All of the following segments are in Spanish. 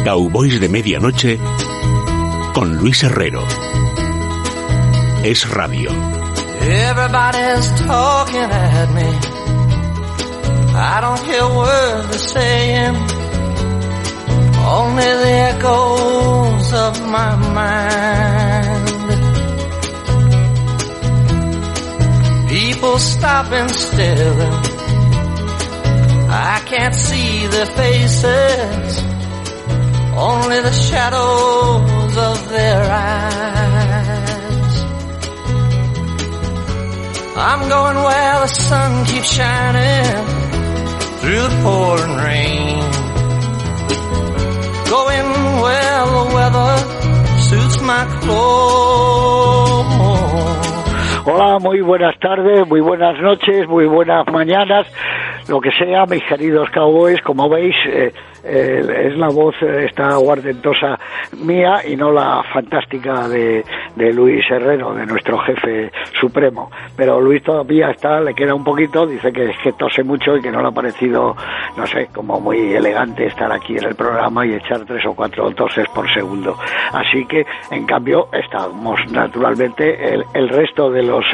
Cowboys de Medianoche con Luis Herrero. Es Radio. Everybody's talking at me. I don't hear words they're saying. Only the echoes of my mind. People stopping still. I can't see their faces. Only the shadows of their eyes. I'm going where the sun keeps shining through the pouring rain. Going where the weather suits my clothes. Hola, muy buenas tardes, muy buenas noches, muy buenas mañanas, lo que sea, mis queridos cowboys. Como veis, es la voz esta guardentosa mía y no la fantástica de Luis Herrero, de nuestro jefe supremo. Pero Luis todavía le queda un poquito, dice que tose mucho y que no le ha parecido, no sé, como muy elegante estar aquí en el programa y echar 3 o 4 toses por segundo. Así que, en cambio, estamos naturalmente el resto de los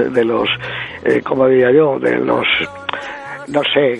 como diría yo, de los, no sé,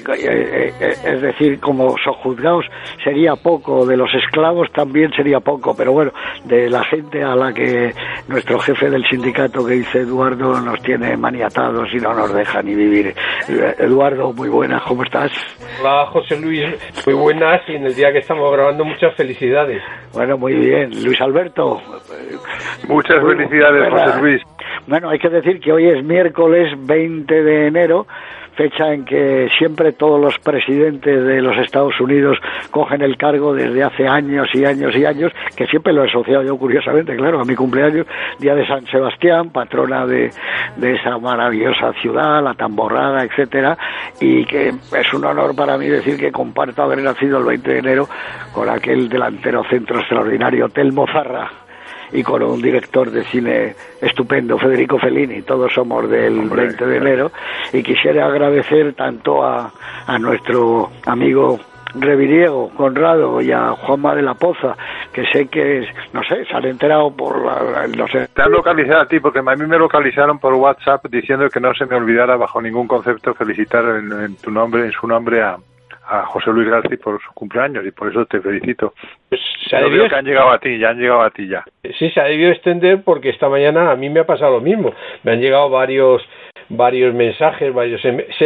es decir, como sojuzgados sería poco, de los esclavos también sería poco, pero bueno, de la gente a la que nuestro jefe del sindicato, que dice Eduardo, nos tiene maniatados y no nos deja ni vivir. Eduardo, muy buenas, ¿cómo estás? Hola, José Luis, muy buenas, y en el día que estamos grabando muchas felicidades. Bueno, muy bien. Luis Alberto. Muchas felicidades, José Luis. Bueno, hay que decir que hoy es miércoles 20 de enero, fecha en que siempre todos los presidentes de los Estados Unidos cogen el cargo desde hace años y años y años, que siempre lo he asociado yo, curiosamente, claro, a mi cumpleaños, día de San Sebastián, patrona de esa maravillosa ciudad, la Tamborrada, etcétera, y que es un honor para mí decir que comparto haber nacido el 20 de enero con aquel delantero centro extraordinario, Telmo Zarra, y con un director de cine estupendo, Federico Fellini. Todos somos del 20 de enero, y quisiera agradecer tanto a nuestro amigo Reviriego, Conrado, y a Juanma de la Poza, que sé que, no sé, se han enterado por no sé. Te han localizado a ti, porque a mí me localizaron por WhatsApp diciendo que no se me olvidara bajo ningún concepto felicitar en su nombre a José Luis García por su cumpleaños, y por eso te felicito. Pues que han llegado a ti ya. Sí, se ha debido extender, porque esta mañana a mí me ha pasado lo mismo. Me han llegado varios mensajes, varios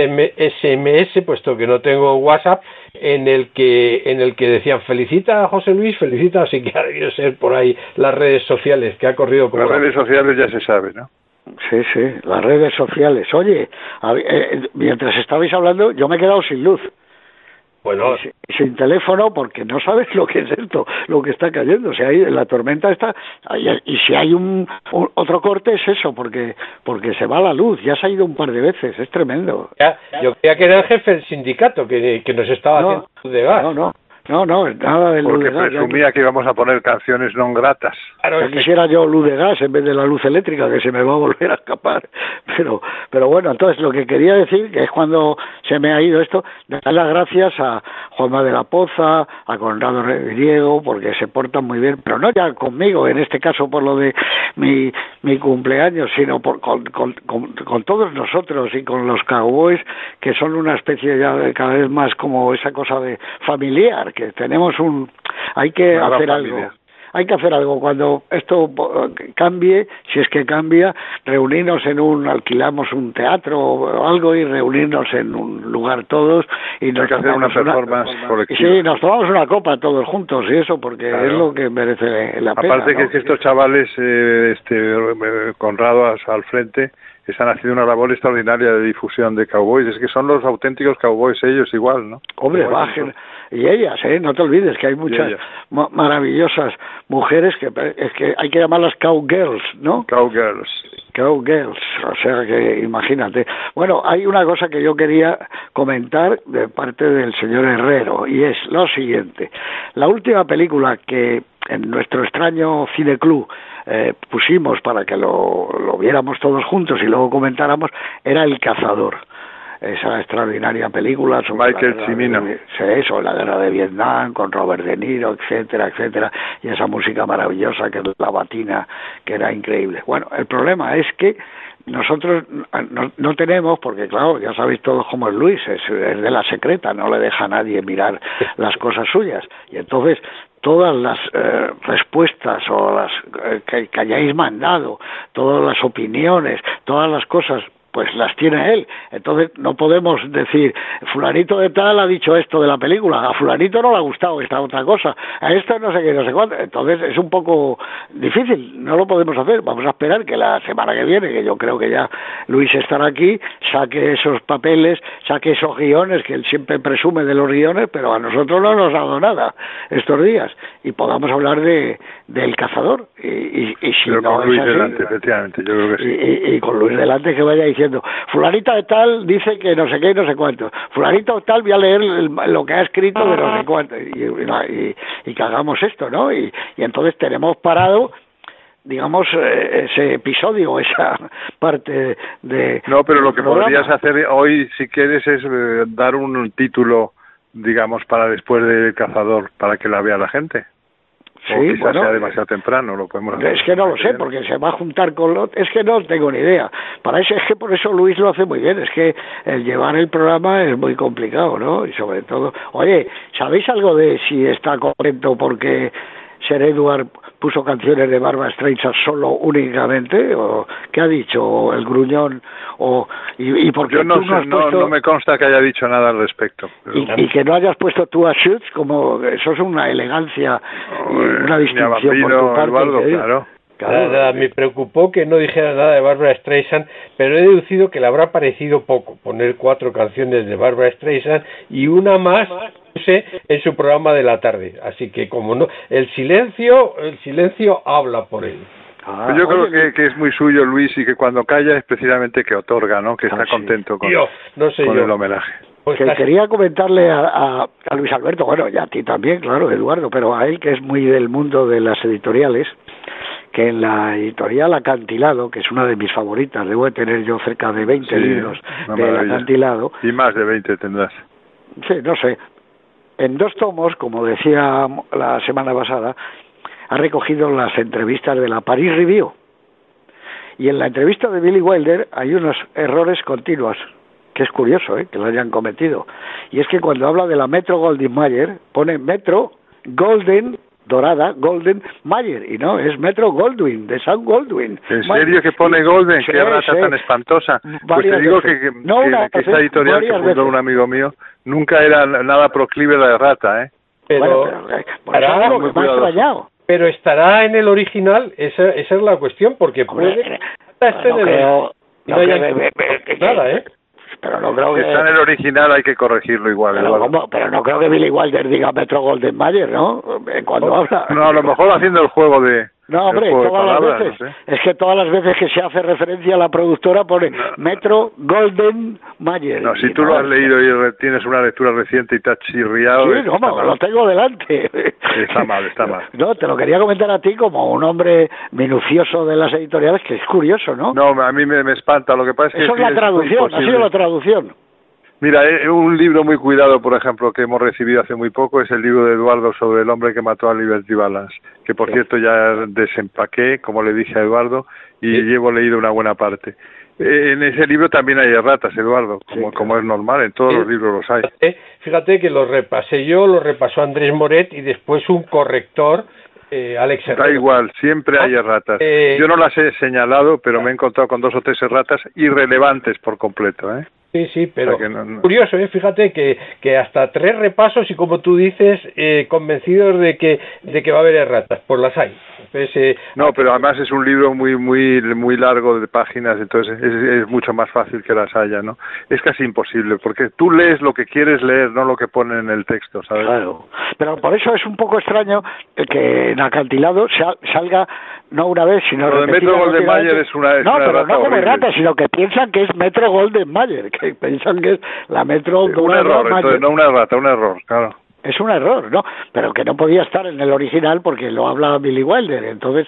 SMS, puesto que no tengo WhatsApp, en el que decían felicita a José Luis, felicita, así que ha debido ser por ahí las redes sociales, que ha corrido como... Las redes sociales ya se sabe, ¿no? Sí, las redes sociales. Oye, mientras estabais hablando, yo me he quedado sin luz. Bueno, sin teléfono, porque no sabes lo que es esto, lo que está cayendo. O sea, la tormenta está, y si hay otro corte es eso, porque se va la luz. Ya se ha ido un par de veces, es tremendo. Ya, yo creía que era el jefe del sindicato que nos estaba haciendo luz de gas. No, nada de luz de gas. Porque presumía que íbamos a poner canciones non gratas. Claro, ya quisiera yo luz de gas en vez de la luz eléctrica, que se me va a volver a escapar. Pero bueno, entonces lo que quería decir, que es cuando se me ha ido esto, dar las gracias a Juanma de la Poza, a Conrado Reviriego, porque se portan muy bien, pero no ya conmigo, en este caso por lo de mi cumpleaños, sino con todos nosotros y con los cowboys, que son una especie ya de cada vez más como esa cosa de familiar, que tenemos hay que hacer algo. Hay que hacer algo cuando esto cambie, si es que cambia, reunirnos alquilamos un teatro o algo y reunirnos en un lugar todos y nos hacer una performance colectiva. Sí, nos tomamos una copa todos juntos y eso, porque claro, es lo que merece la pena. Aparte, ¿no? Que estos chavales, Conrado al frente, están haciendo una labor extraordinaria de difusión de cowboys. Es que son los auténticos cowboys ellos igual, ¿no? Hombre, bajen. Y ellas, no te olvides que hay muchas maravillosas mujeres es que hay que llamarlas cowgirls, ¿no? Cowgirls, o sea que imagínate. Bueno, hay una cosa que yo quería comentar de parte del señor Herrero, y es lo siguiente. La última película que en nuestro extraño cineclub pusimos para que lo viéramos todos juntos y luego comentáramos era El Cazador. esa extraordinaria película sobre Michael Cimino. Sobre la guerra de Vietnam, con Robert De Niro, etcétera, etcétera, y esa música maravillosa que es la batina, que era increíble. Bueno, el problema es que nosotros no tenemos, porque claro, ya sabéis todos cómo es Luis, es de la secreta, no le deja a nadie mirar las cosas suyas, y entonces todas las respuestas o las que hayáis mandado, todas las opiniones, todas las cosas, pues las tiene él. Entonces no podemos decir, fulanito de tal ha dicho esto de la película, a fulanito no le ha gustado esta otra cosa, a esto no sé qué, no sé cuánto. Entonces es un poco difícil, no lo podemos hacer. Vamos a esperar que la semana que viene, que yo creo que ya Luis estará aquí, saque esos papeles, saque esos guiones, que él siempre presume de los guiones, pero a nosotros no nos ha dado nada estos días, y podamos hablar del cazador. Y si pero no con Luis es así, delante, efectivamente, yo creo que sí. Y con Luis delante, que vaya diciendo, fulanita de tal dice que no sé qué y no sé cuánto, fulanito de tal voy a leer lo que ha escrito de no sé cuánto, y que hagamos esto, ¿no? Y entonces tenemos parado, digamos, ese episodio, esa parte de... No, pero lo que programa. podrías hacer hoy, si quieres, es dar un título, digamos, para después del cazador, para que la vea la gente. Sí, o quizás bueno, sea demasiado temprano, lo podemos hacer. Es que no lo sé, porque se va a juntar con lo... Es que no tengo ni idea. Para eso, es que por eso Luis lo hace muy bien. Es que el llevar el programa es muy complicado, ¿no? Y sobre todo... Oye, ¿sabéis algo de si está contento porque Sir Edward puso canciones de Barbra Streisand solo únicamente? ¿O qué ha dicho el gruñón? Y porque yo no, tú no has puesto... no me consta que haya dicho nada al respecto. Pero... Y que no hayas puesto tú a Schutz, como eso es una elegancia y una distinción por tu parte. Eduardo, claro. Nada, me preocupó que no dijera nada de Barbra Streisand, pero he deducido que le habrá parecido poco poner 4 canciones de Barbra Streisand y una más en su programa de la tarde. Así que como no, el silencio habla por él. Pues yo creo que es muy suyo, Luis, y que cuando calla es precisamente que otorga, ¿no? Que está contento con el homenaje. Pues que quería comentarle a Luis Alberto, bueno, y a ti también, claro, Eduardo, pero a él, que es muy del mundo de las editoriales, que en la editorial Acantilado, que es una de mis favoritas, debo de tener yo cerca de 20 libros del Acantilado. Y más de 20 tendrás. Sí, no sé. En 2 tomos, como decía la semana pasada, ha recogido las entrevistas de la Paris Review. Y en la entrevista de Billy Wilder hay unos errores continuos, que es curioso, que lo hayan cometido. Y es que cuando habla de la Metro Goldwyn Mayer, pone Metro Golden, dorada, Golden Mayer, y no, es Metro Goldwyn, de Sam Goldwyn. ¿En serio que pone Golden? Sí, qué rata tan espantosa. Pues te digo que esta editorial que fundó un amigo mío nunca era nada proclive de rata, ¿eh? Pero, por eso digo que me ha extrañado. Pero estará en el original, esa es la cuestión, porque puede... Nada, ¿eh? Pero no creo que... está en el original, hay que corregirlo igual. Pero no creo que Billy Wilder diga Metro Goldwyn Mayer, ¿no? Cuando habla... No, a lo mejor haciendo el juego de... No, hombre, todas las veces. No sé. Es que todas las veces que se hace referencia a la productora pone Metro Goldwyn Mayer. No, si tú lo has leído y tienes una lectura reciente y te has chirriado... Sí, no, lo tengo delante. Está mal. No, te lo quería comentar a ti como un hombre minucioso de las editoriales, que es curioso, ¿no? No, a mí me espanta. Lo que pasa es que... Eso es la traducción, ha sido la traducción. Mira, un libro muy cuidado, por ejemplo, que hemos recibido hace muy poco, es el libro de Eduardo sobre el hombre que mató a Liberty Balance, que por cierto ya desempaqué, como le dije a Eduardo, y llevo leído una buena parte. En ese libro también hay erratas, Eduardo, como es normal, en todos los libros los hay. Fíjate que los repasé yo, los repasó Andrés Moret y después un corrector, Alex Herrera. Da igual, siempre hay erratas. Yo no las he señalado, pero me he encontrado con 2 o 3 erratas irrelevantes por completo, ¿eh? Sí, pero curioso, fíjate que hasta 3 repasos y, como tú dices, convencidos de que va a haber erratas, pues las hay. Entonces, no, pero además es un libro muy largo de páginas, entonces es mucho más fácil que las haya, ¿no? Es casi imposible, porque tú lees lo que quieres leer, no lo que pone en el texto, ¿sabes? Claro, pero por eso es un poco extraño que en Acantilado salga no una vez, sino lo de Metro Goldwyn Mayer es una no, pero rata no como horrible. Rata, sino que piensan que es Metro Goldwyn Mayer, que piensan que es la Metro un error, entonces, no una rata, un error, claro. Es un error, ¿no? Pero que no podía estar en el original porque lo habla Billy Wilder, entonces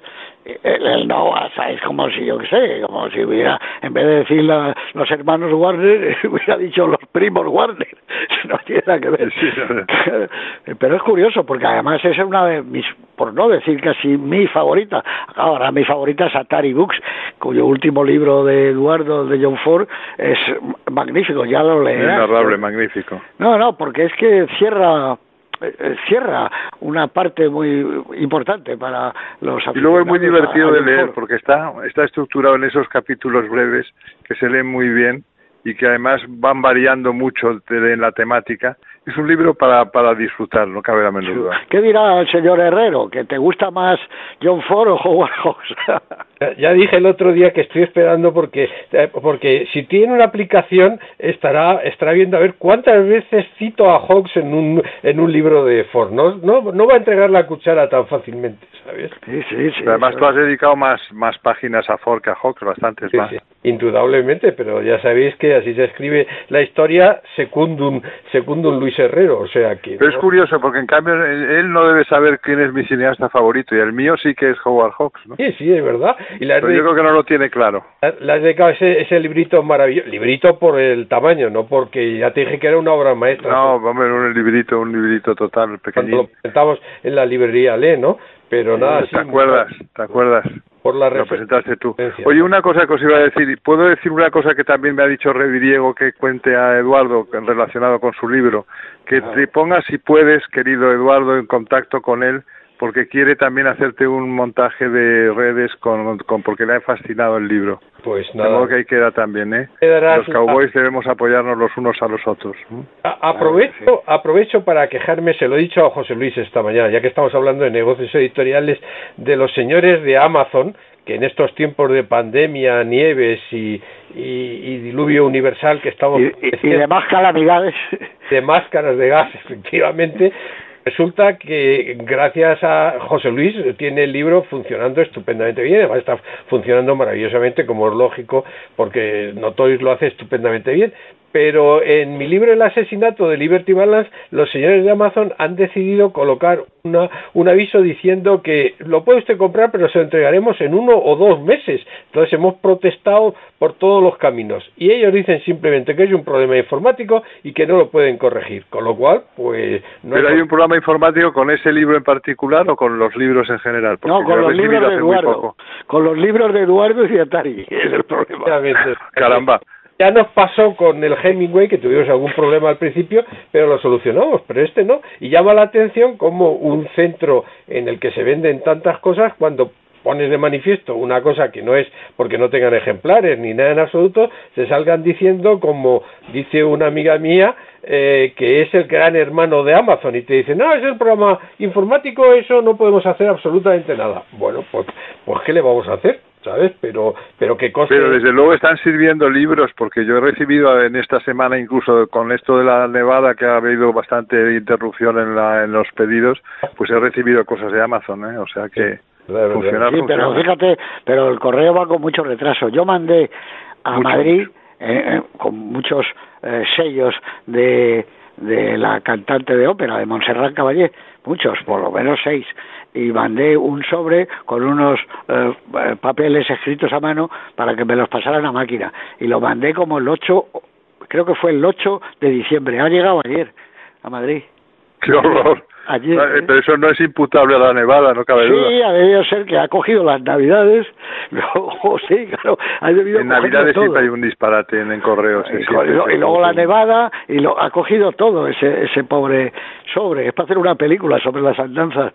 no, es como si, yo qué sé, como si hubiera, en vez de decir los hermanos Warner, hubiera dicho los primos Warner. No tiene nada que ver. Sí, pero es curioso, porque además esa es una de mis, por no decir casi mi favorita. Ahora mi favorita es Atari Books, cuyo último libro de Eduardo, de John Ford, es magnífico, ya lo leerás. Inarrable, magnífico. No, porque es que cierra una parte muy importante para los aficionados. Y luego es muy divertido de leer, porque está estructurado en esos capítulos breves que se leen muy bien y que además van variando mucho en la temática. Es un libro para disfrutar, no cabe la menor duda. ¿Qué dirá el señor Herrero? ¿Que te gusta más John Ford o Howard Hawks? Ya dije el otro día que estoy esperando porque si tiene una aplicación estará viendo a ver cuántas veces cito a Hawks en un libro de Ford. No va a entregar la cuchara tan fácilmente, ¿sabes? Sí. Pero además tú has dedicado más páginas a Ford que a Hawks, bastantes más. Sí, indudablemente, pero ya sabéis que así se escribe la historia secundum Luis Herrero, o sea que... Pero es curioso, porque en cambio él no debe saber quién es mi cineasta favorito, y el mío sí que es Howard Hawks, ¿no? Sí, es verdad. Pero yo creo que no lo tiene claro. Le has dedicado ese librito maravilloso, librito por el tamaño, no porque ya te dije que era una obra maestra. No, hombre, un librito total, pequeñito. Cuando lo presentamos en la librería ¿no? Pero nada... ¿Te acuerdas? Por la lo presentaste tú. Oye, una cosa que os iba a decir, ¿puedo decir una cosa que también me ha dicho Reviriego que cuente a Eduardo relacionado con su libro? Que te pongas, si puedes, querido Eduardo, en contacto con él, porque quiere también hacerte un montaje de redes porque le ha fascinado el libro. Pues nada. De modo que ahí queda también, Los cowboys debemos apoyarnos los unos a los otros. Aprovecho para quejarme, se lo he dicho a José Luis esta mañana, ya que estamos hablando de negocios editoriales, de los señores de Amazon, que en estos tiempos de pandemia, nieves y diluvio universal que estamos... Y demás calamidades. De máscaras de gas, efectivamente... Resulta que gracias a José Luis tiene el libro funcionando estupendamente bien, además está funcionando maravillosamente, como es lógico, porque Notorious lo hace estupendamente bien. Pero en mi libro El asesinato de Liberty Balance, los señores de Amazon han decidido colocar un aviso diciendo que lo puede usted comprar, pero se lo entregaremos en 1 o 2 meses. Entonces hemos protestado por todos los caminos. Y ellos dicen simplemente que es un problema informático y que no lo pueden corregir. Con lo cual, pues... ¿Pero hay un problema informático con ese libro en particular o con los libros en general? Porque con los libros de Eduardo. Con los libros de Eduardo y de Atari. Es el problema. Caramba. Ya nos pasó con el Hemingway, que tuvimos algún problema al principio, pero lo solucionamos, pero este no. Y llama la atención como un centro en el que se venden tantas cosas, cuando pones de manifiesto una cosa que no es porque no tengan ejemplares ni nada en absoluto, se salgan diciendo, como dice una amiga mía, que es el gran hermano de Amazon, y te dicen, no, es el programa informático, eso no podemos hacer absolutamente nada. Bueno, pues ¿qué le vamos a hacer? ¿Sabes? Pero qué cosa. Pero desde luego están sirviendo libros, porque yo he recibido en esta semana, incluso con esto de la nevada, que ha habido bastante interrupción en los pedidos, pues he recibido cosas de Amazon, o sea que funciona. Sí, pero fíjate, pero el correo va con mucho retraso. Yo mandé a Madrid con muchos sellos de la cantante de ópera, de Montserrat Caballé, muchos, por lo menos 6, y mandé un sobre con unos papeles escritos a mano para que me los pasaran a máquina, y lo mandé como el 8, creo que fue el 8 de diciembre, ha llegado ayer a Madrid. ¡Qué horror! Ayer, pero eso no es imputable a la nevada, no cabe duda. Sí, ha debido ser que ha cogido las navidades. Luego, sí, claro, ha debido en navidades todo. Siempre hay un disparate en correos. Y luego la nevada, y ha cogido todo ese pobre sobre. Es para hacer una película sobre las andanzas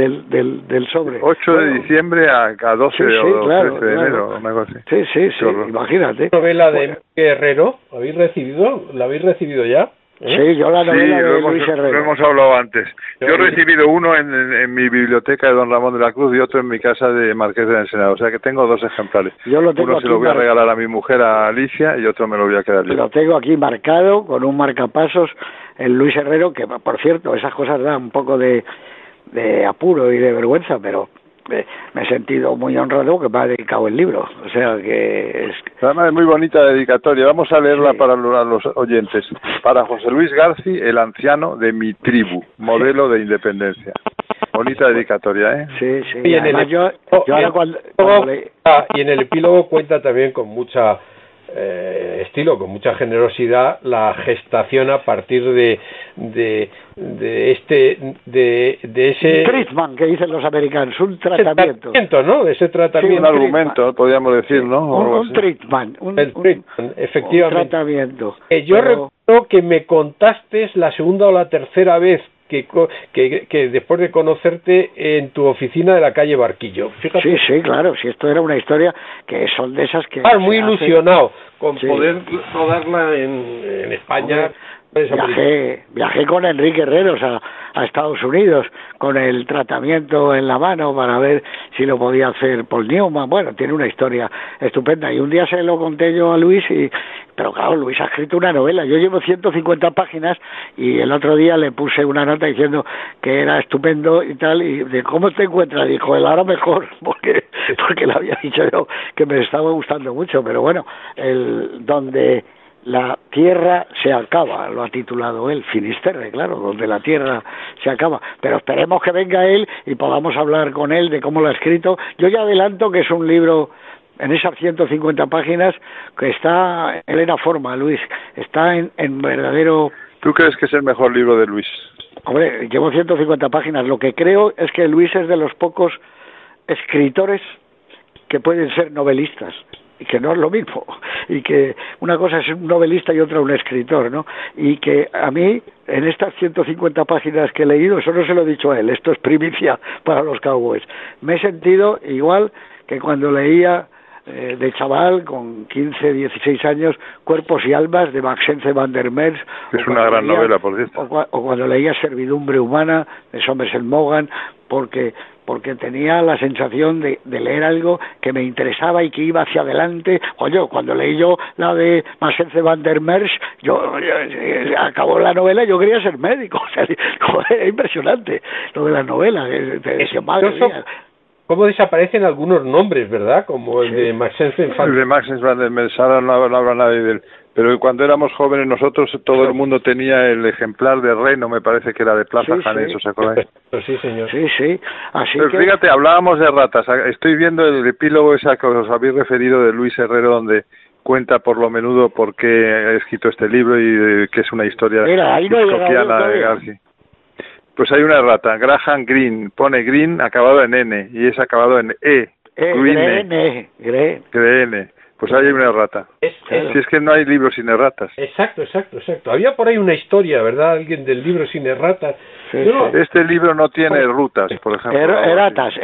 del sobre. 8 de diciembre a 12 o 13 de enero, una cosa así. Sí, imagínate. ¿La novela de Herrero la habéis recibido ya? Sí, yo la novela de Luis Herrero. Lo hemos hablado antes. Yo he recibido uno en mi biblioteca de Don Ramón de la Cruz y otro en mi casa de Marqués de Ensenada. O sea que tengo 2 ejemplares. Yo lo tengo. Uno se lo voy a regalar a mi mujer, a Alicia, y otro me lo voy a quedar yo. Lo tengo aquí marcado con un marcapasos en Luis Herrero, que por cierto, esas cosas dan un poco de apuro y de vergüenza, pero me he sentido muy honrado que me ha dedicado el libro, o sea que además es muy bonita dedicatoria. Vamos a leerla para los oyentes. Para José Luis Garci, el anciano de mi tribu, modelo de independencia. Bonita dedicatoria, ¿eh? Sí, sí. Y en Además, yo ahora cuando y en el epílogo cuenta también con mucha estilo, con mucha generosidad, la gestación a partir de ese treatment que dicen los americanos, un tratamiento, ¿no? Ese tratamiento, sí, un argumento, podríamos decir, ¿no? Un treatment, efectivamente. Un tratamiento. Yo recuerdo que me contaste la segunda o la tercera vez que después de conocerte en tu oficina de la calle Barquillo. Fíjate. Sí, claro, si esto era una historia que son de esas que... muy ilusionado con poder rodarla en España. Viajé con Enrique Herreros a Estados Unidos con el tratamiento en la mano para ver si lo podía hacer Paul Newman. Bueno, tiene una historia estupenda y un día se lo conté yo a Luis pero claro, Luis ha escrito una novela. Yo llevo 150 páginas y el otro día le puse una nota diciendo que era estupendo y tal, y de cómo te encuentras, dijo él, ahora mejor, porque le había dicho yo que me estaba gustando mucho, pero bueno, donde la tierra se acaba, lo ha titulado él, Finisterre, claro, donde la tierra se acaba, pero esperemos que venga él y podamos hablar con él de cómo lo ha escrito. Yo ya adelanto que es un libro en esas 150 páginas que está en plena forma, Luis, está en verdadero... ¿Tú crees que es el mejor libro de Luis? Hombre, llevo 150 páginas, lo que creo es que Luis es de los pocos escritores que pueden ser novelistas, y que no es lo mismo, y que una cosa es un novelista y otra un escritor, ¿no? Y que a mí, en estas 150 páginas que he leído, eso no se lo he dicho a él, esto es primicia para los Cowboys, me he sentido igual que cuando leía de chaval, con 15, 16 años, Cuerpos y almas, de Maxence van der Merch. Es una gran novela, por cierto. O cuando leía Servidumbre humana, de Somerset Maugham, porque tenía la sensación de leer algo que me interesaba y que iba hacia adelante. Oye, cuando leí yo la de Maxence van der Merch, yo acabó la novela y yo quería ser médico. O sea, era impresionante lo de la novela. Madre mía. ¿Cómo desaparecen algunos nombres, verdad? Como el de Maxence van der Merch, ahora no habla nadie de él. Pero cuando éramos jóvenes nosotros, todo el mundo tenía el ejemplar de Reno, me parece que era de Plaza Janés, ¿os acordáis? Sí, señor. Sí. Así pero fíjate, hablábamos de ratas. Estoy viendo el epílogo ese que os habéis referido de Luis Herrero, donde cuenta por lo menudo por qué ha escrito este libro y que es una historia hiscopiana de García. Pues hay una rata, Graham Greene, pone Green acabado en N y es acabado en E. Greene. Pues ahí hay una errata. Si es que no hay libros sin erratas. Exacto. Había por ahí una historia, ¿verdad? Alguien del libro sin erratas. Sí. Este libro no tiene rutas, por ejemplo. Eratas.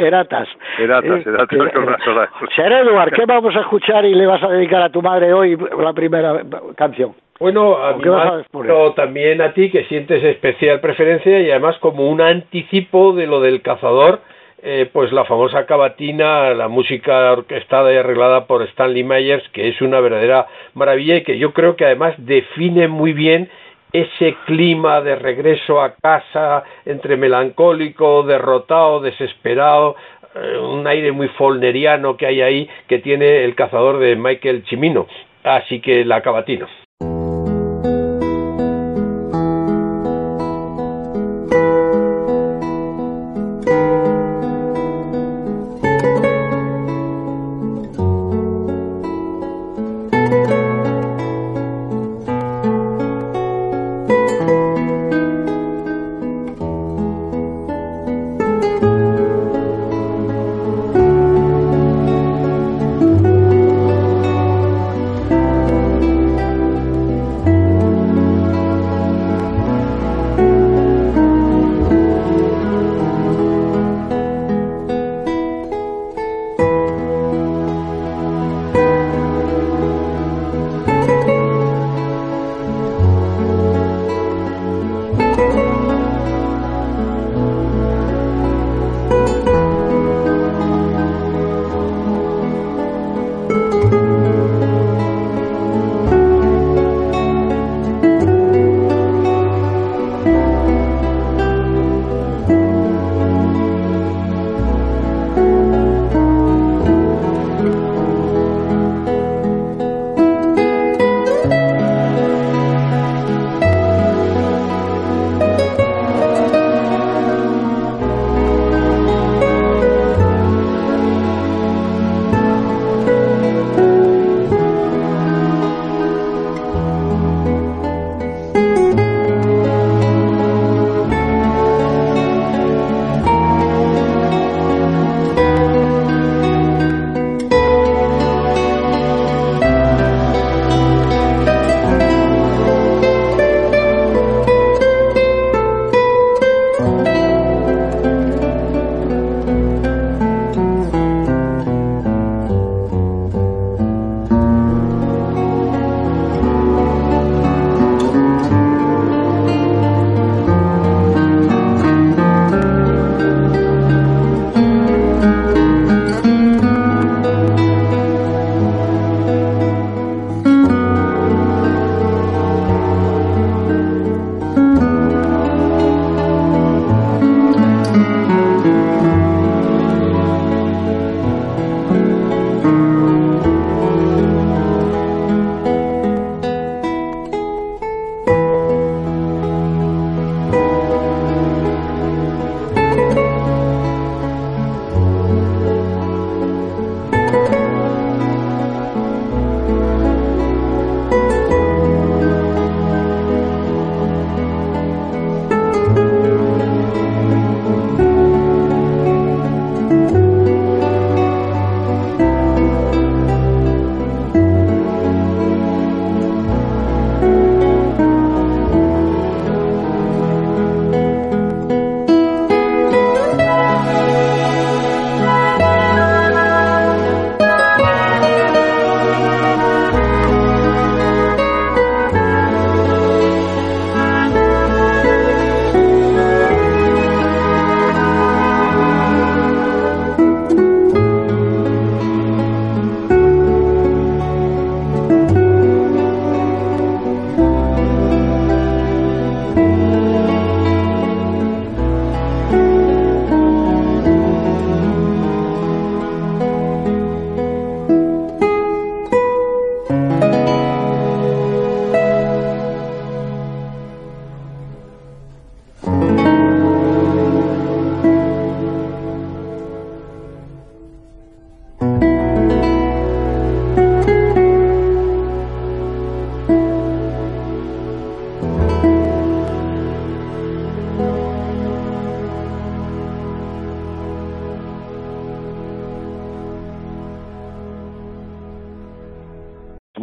Ser Eduard, ¿qué vamos a escuchar y le vas a dedicar a tu madre hoy la primera canción? Bueno, a mi madre, pero también a ti, que sientes especial preferencia y además como un anticipo de lo del Cazador, pues la famosa cavatina, la música orquestada y arreglada por Stanley Myers, que es una verdadera maravilla y que yo creo que además define muy bien ese clima de regreso a casa, entre melancólico, derrotado, desesperado, un aire muy follneriano que hay ahí, que tiene El Cazador de Michael Cimino. Así que la cavatina.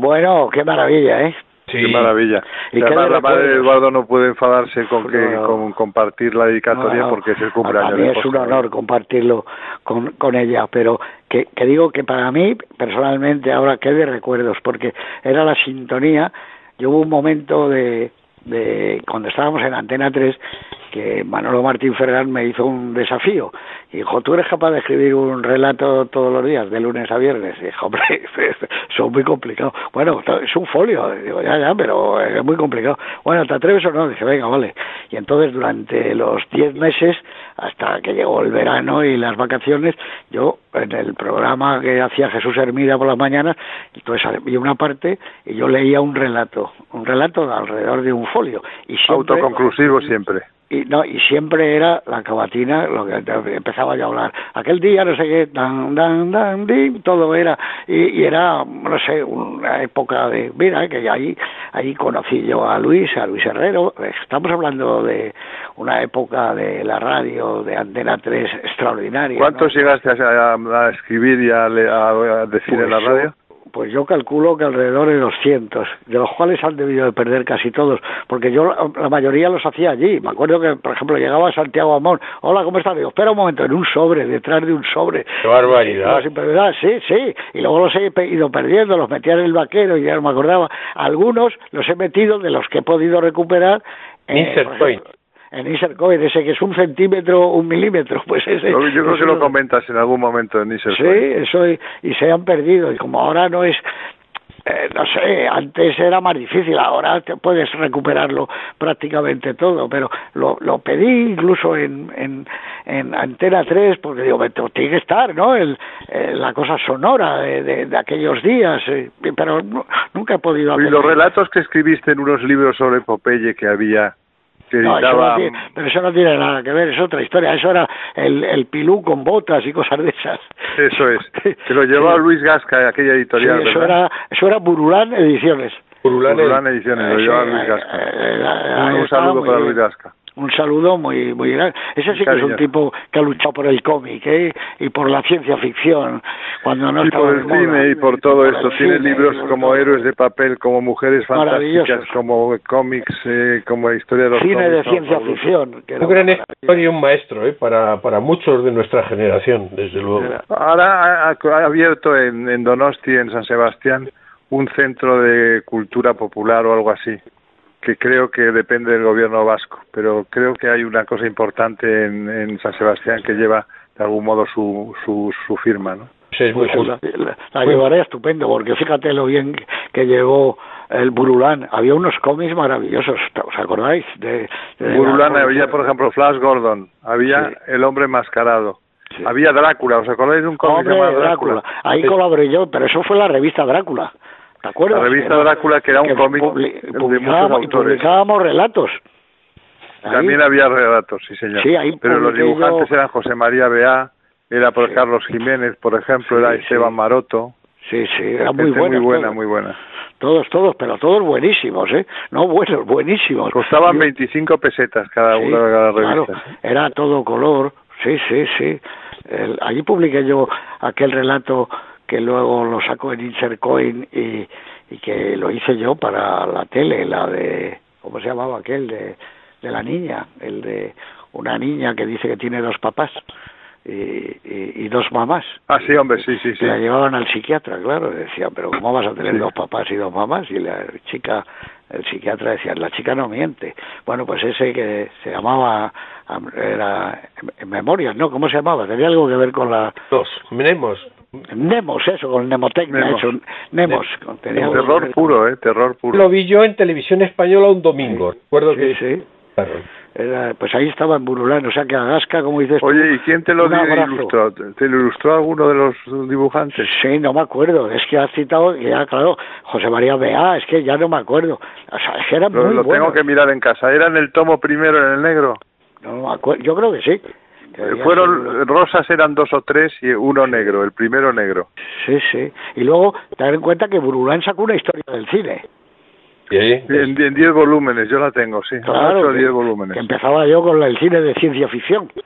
Bueno, qué maravilla, ¿eh? Sí. Qué maravilla. ¿Y además la madre de Eduardo no puede enfadarse con No. compartir la dedicatoria porque es el cumpleaños. A mí es un honor compartirlo con ella, pero que digo que para mí, personalmente, ahora qué de recuerdos, porque era la sintonía. Yo hubo un momento de cuando estábamos en Antena 3 que Manolo Martín Ferrán me hizo un desafío y dijo, ¿tú eres capaz de escribir un relato todos los días, de lunes a viernes? Y dije, hombre, eso es muy complicado. Bueno, es un folio. Digo, ya, pero es muy complicado. Bueno, ¿te atreves o no? Dije, venga, vale. Y entonces durante los 10 meses, hasta que llegó el verano y las vacaciones, yo en el programa que hacía Jesús Hermida por las mañanas, entonces había una parte y yo leía un relato de alrededor de un folio. Y siempre, autoconclusivo siempre. Y siempre era la cavatina lo que empezaba yo a hablar. Aquel día, no sé qué, todo era, y era, no sé, una época de, mira, que ahí conocí yo a Luis Herrero. Estamos hablando de una época de la radio, de Antena 3 extraordinaria. ¿Cuántos ¿no? llegaste a escribir y a decir en la radio? Pues yo calculo que alrededor de 200, de los cuales han debido de perder casi todos, porque yo la mayoría los hacía allí. Me acuerdo que, por ejemplo, llegaba a Santiago Amón, hola, ¿cómo estás? Digo, espera un momento, en un sobre, detrás de un sobre. ¡Qué barbaridad! Sí, y luego los he ido perdiendo, los metía en el vaquero y ya no me acordaba. Algunos los he metido, de los que he podido recuperar, Insert Coin. En Insert Coin, ese que es 1 centímetro, 1 milímetro, pues ese. Yo creo que lo comentas en algún momento en Insert Coin. Sí, eso, y se han perdido, y como ahora no es, no sé, antes era más difícil, ahora te puedes recuperarlo prácticamente todo, pero lo pedí incluso en Antena 3, porque digo, tiene que estar, ¿no? La cosa sonora de aquellos días, pero nunca he podido hacer. Y los relatos que escribiste en unos libros sobre Popeye que había... No, pero eso no tiene nada que ver, es otra historia. Eso era el Pilú con botas y cosas de esas. Eso es, que lo llevaba Luis Gasca, aquella editorial. Sí, eso era Burulán Ediciones. Burulán Ediciones, lo llevaba Luis Gasca. Un saludo para Luis Gasca. Un saludo muy muy grande. Ese sí que es un tipo que ha luchado por el cómic, y por la ciencia ficción, cuando no estaba por el cine y por todo esto. Tiene libros como Héroes de Papel, como Mujeres Fantásticas, como cómics, como historia de los cine cómics, de ciencia ficción. Un gran escritor y un maestro, para muchos de nuestra generación, desde luego. Ahora ha abierto en Donosti, en San Sebastián, un centro de cultura popular o algo así, que creo que depende del gobierno vasco, pero creo que hay una cosa importante en San Sebastián que lleva de algún modo su firma, ¿no? Sí, es muy justo. La llevaré estupendo, porque fíjate lo bien que llevó el Burulán. Había unos cómics maravillosos, ¿os acordáis? De Burulán había, por ejemplo, Flash Gordon, había El Hombre Enmascarado, sí. Había Drácula, ¿os acordáis de un cómic llamado Drácula? Ahí colaboré yo, pero eso fue la revista Drácula. ¿Te acuerdas? La revista Drácula, que era un cómic de muchos autores. Publicábamos relatos. También había relatos, sí señor. Sí, ahí pero los dibujantes eran José María Beá, era por Carlos Jiménez, por ejemplo, era Esteban Maroto. Sí, era muy buena. Muy buena. Todos, pero todos buenísimos, ¿eh? No buenos, buenísimos. Costaban 25 pesetas cada una de cada revista. Claro, era todo color, sí. Allí publiqué yo aquel relato que luego lo saco en Insert Coin y que lo hice yo para la tele, la de, ¿cómo se llamaba aquel? De la niña, el de una niña que dice que tiene 2 papás y 2 mamás. Ah, sí, hombre, sí. Que la llevaban al psiquiatra, claro, decía, pero ¿cómo vas a tener 2 papás y 2 mamás? Y el psiquiatra decía, la chica no miente. Bueno, pues ese que se llamaba, era en Memorias, ¿no? ¿Cómo se llamaba? Tenía algo que ver con la... Nemos, eso, con Nemotecnia, eso, Nemos. Terror puro, terror puro. Lo vi yo en Televisión Española un domingo, recuerdo que... Sí. Pues ahí estaba en Burulán, o sea que a Gasca, como dices tú. Oye, ¿y quién te lo ilustró? ¿Te lo ilustró alguno de los dibujantes? Sí, no me acuerdo, es que has citado, ya claro, José María Beá, es que ya no me acuerdo. O sea, es que era muy bueno. Lo tengo que mirar en casa. ¿Era en el tomo primero, en el negro? No me acuerdo, yo creo que sí. Rosas eran 2 o 3 y uno negro, el primero negro. Sí. Y luego, tener en cuenta que Burulán sacó una historia del cine. ¿Sí? En 10 volúmenes, yo la tengo, sí. Claro, 10 volúmenes. Que empezaba yo con el cine de ciencia ficción.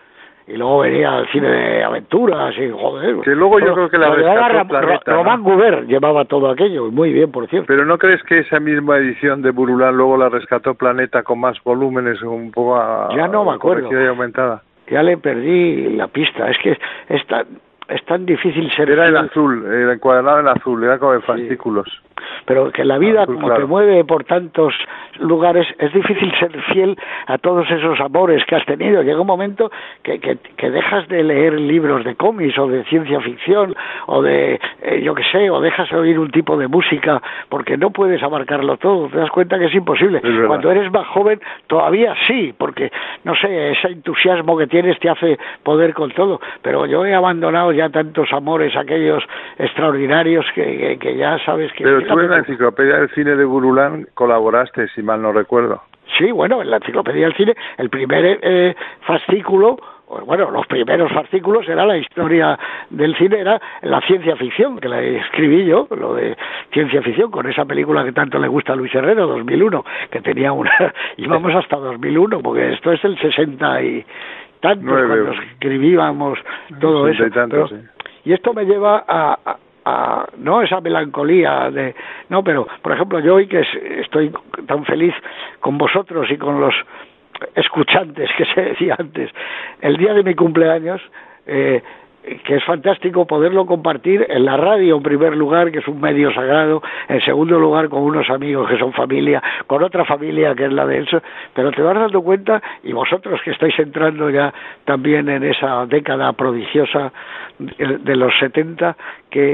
y luego venía al cine de aventuras y joder. Que luego yo creo que la rescató Planeta, Román Gubert llevaba todo aquello, muy bien, por cierto. Pero ¿no crees que esa misma edición de Burulán luego la rescató Planeta con más volúmenes, un poco ya no me acuerdo, corregida y aumentada? Ya le perdí la pista, es que es tan difícil ser... Era en azul, era encuadrado en azul, era como en fascículos. Sí. Pero que la vida, azul, como claro, te mueve por tantos lugares, es difícil ser fiel a todos esos amores que has tenido. Llega un momento que dejas de leer libros de cómics o de ciencia ficción o de, yo qué sé, o dejas de oír un tipo de música porque no puedes abarcarlo todo. Te das cuenta que es imposible. Cuando eres más joven todavía sí, porque, no sé, ese entusiasmo que tienes te hace poder con todo. Pero yo he abandonado ya tantos amores, aquellos extraordinarios que ya sabes que... Pero tú en la Enciclopedia del Cine de Burulán colaboraste, si mal no recuerdo. Sí, bueno, en la Enciclopedia del Cine, el primer fascículo, bueno, los primeros fascículos era la historia del cine, era la ciencia ficción, que la escribí yo, lo de ciencia ficción, con esa película que tanto le gusta a Luis Herrero, 2001, que tenía íbamos hasta 2001, porque esto es el 60 y tantos, cuando escribíamos todo eso. Y esto me lleva a no esa melancolía pero por ejemplo yo hoy que estoy tan feliz con vosotros y con los escuchantes que se decía antes, el día de mi cumpleaños, que es fantástico poderlo compartir en la radio en primer lugar, que es un medio sagrado, en segundo lugar con unos amigos que son familia, con otra familia que es la de eso, pero te vas dando cuenta, y vosotros que estáis entrando ya también en esa década prodigiosa de los 70, que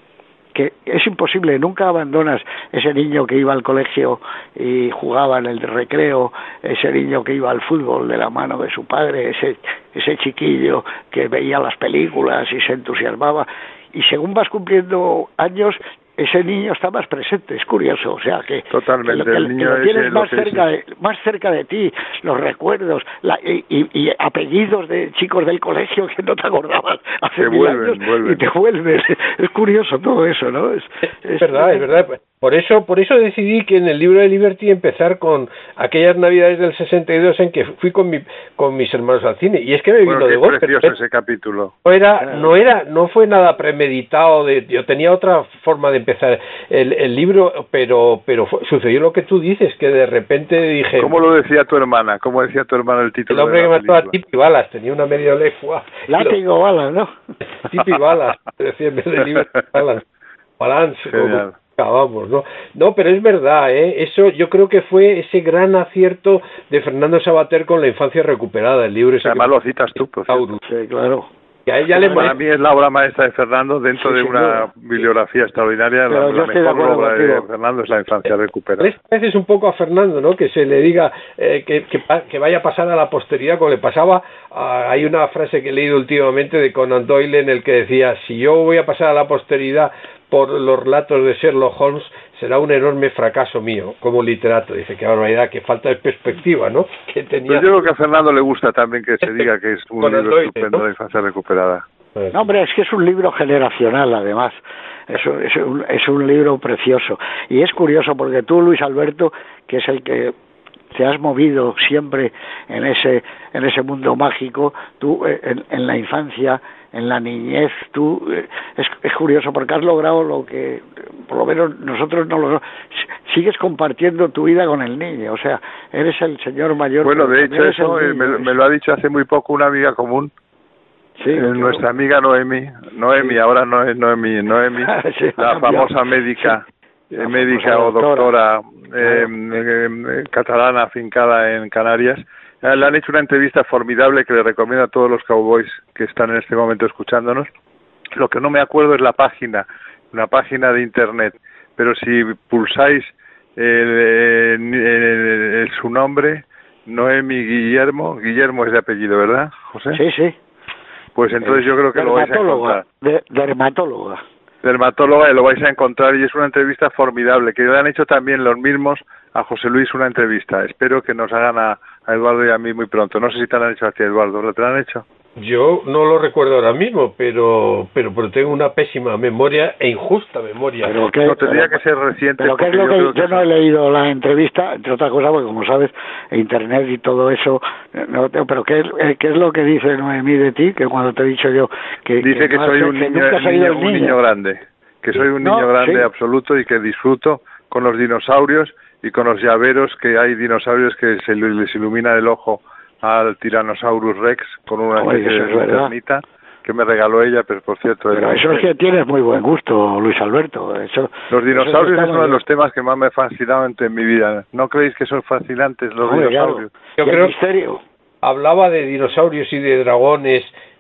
es imposible, nunca abandonas ese niño que iba al colegio y jugaba en el recreo, ese niño que iba al fútbol de la mano de su padre, ese chiquillo que veía las películas y se entusiasmaba, y según vas cumpliendo años ese niño está más presente, es curioso, o sea que totalmente, que lo tienes más cerca de ti, los recuerdos y apellidos de chicos del colegio que no te acordabas hace mil años y te vuelves, es curioso todo eso, ¿no? Es verdad. Por eso decidí que en el libro de Liberty empezar con aquellas navidades del 62 en que fui con mis hermanos al cine, y es que me vino de golpe. Precioso ese capítulo. No fue nada premeditado, yo tenía otra forma de empezar el libro, pero sucedió lo que tú dices, que de repente dije... ¿Cómo lo decía tu hermana? ¿Cómo decía tu hermana el título? El hombre que mató a Tipi Balas, tenía una media lengua. Látigo Balas, ¿no? Tipi Balas, decía en vez de Liberty Balas. Balance, como... Acabamos, no, pero es verdad, eso yo creo que fue ese gran acierto de Fernando Savater con La infancia recuperada, el libro ese. Además lo citas tú, por cierto. Sí, claro. Que a ella para mí es la obra maestra de Fernando dentro de una bibliografía extraordinaria. La mejor obra de Fernando es La infancia recuperada. A veces un poco a Fernando, ¿no? Que se le diga que vaya a pasar a la posteridad, como le pasaba. Hay una frase que he leído últimamente de Conan Doyle en el que decía: si yo voy a pasar a la posteridad por los relatos de Sherlock Holmes, será un enorme fracaso mío como literato. Dice, qué barbaridad, que falta de perspectiva, ¿no? Que tenía... Pues yo creo que a Fernando le gusta también que se diga que es un libro estupendo, ¿no? De infancia recuperada. No, hombre, es que es un libro generacional, además. Es un libro precioso. Y es curioso porque tú, Luis Alberto, que es el que te has movido siempre en ese mundo mágico, tú en la infancia, en la niñez, tú es curioso porque has logrado lo que por lo menos nosotros no lo sigues compartiendo tu vida con el niño, o sea, eres el señor mayor. Bueno, de hecho eso me lo ha dicho hace muy poco una amiga común. Sí, nuestra amiga Noemi, sí. Ahora no es Noemi, sí, la famosa médica o doctora catalana afincada en Canarias. Le han hecho una entrevista formidable que le recomiendo a todos los cowboys que están en este momento escuchándonos. Lo que no me acuerdo es una página de internet, pero si pulsáis su nombre, Noemi Guillermo es de apellido, ¿verdad, José? Sí. Pues entonces yo creo que lo vais a encontrar. Dermatóloga, y lo vais a encontrar, y es una entrevista formidable, que le han hecho también los mismos a José Luis una entrevista. Espero que nos hagan a Eduardo y a mí muy pronto. No sé si te la han hecho a ti, Eduardo. ¿Lo te la han hecho? Yo no lo recuerdo ahora mismo, pero tengo una pésima memoria e injusta memoria. No tendría que ser reciente. Pero ¿qué es lo que yo no he leído la entrevista, entre otras cosas, porque como sabes, internet y todo eso, pero ¿qué es lo que dice Noemí de ti? Que cuando te he dicho yo que dice que soy un niño grande, que soy un niño grande absoluto y que disfruto con los dinosaurios y con los llaveros, que hay dinosaurios que se les ilumina el ojo al Tyrannosaurus Rex con una especie de linternita que me regaló ella, pero por cierto... Pero eso es que tienes muy buen gusto, Luis Alberto. Los dinosaurios es uno de los temas que más me fascinaban en mi vida. ¿No creéis que son fascinantes los dinosaurios? Yo creo que hablaba de dinosaurios y de dragones,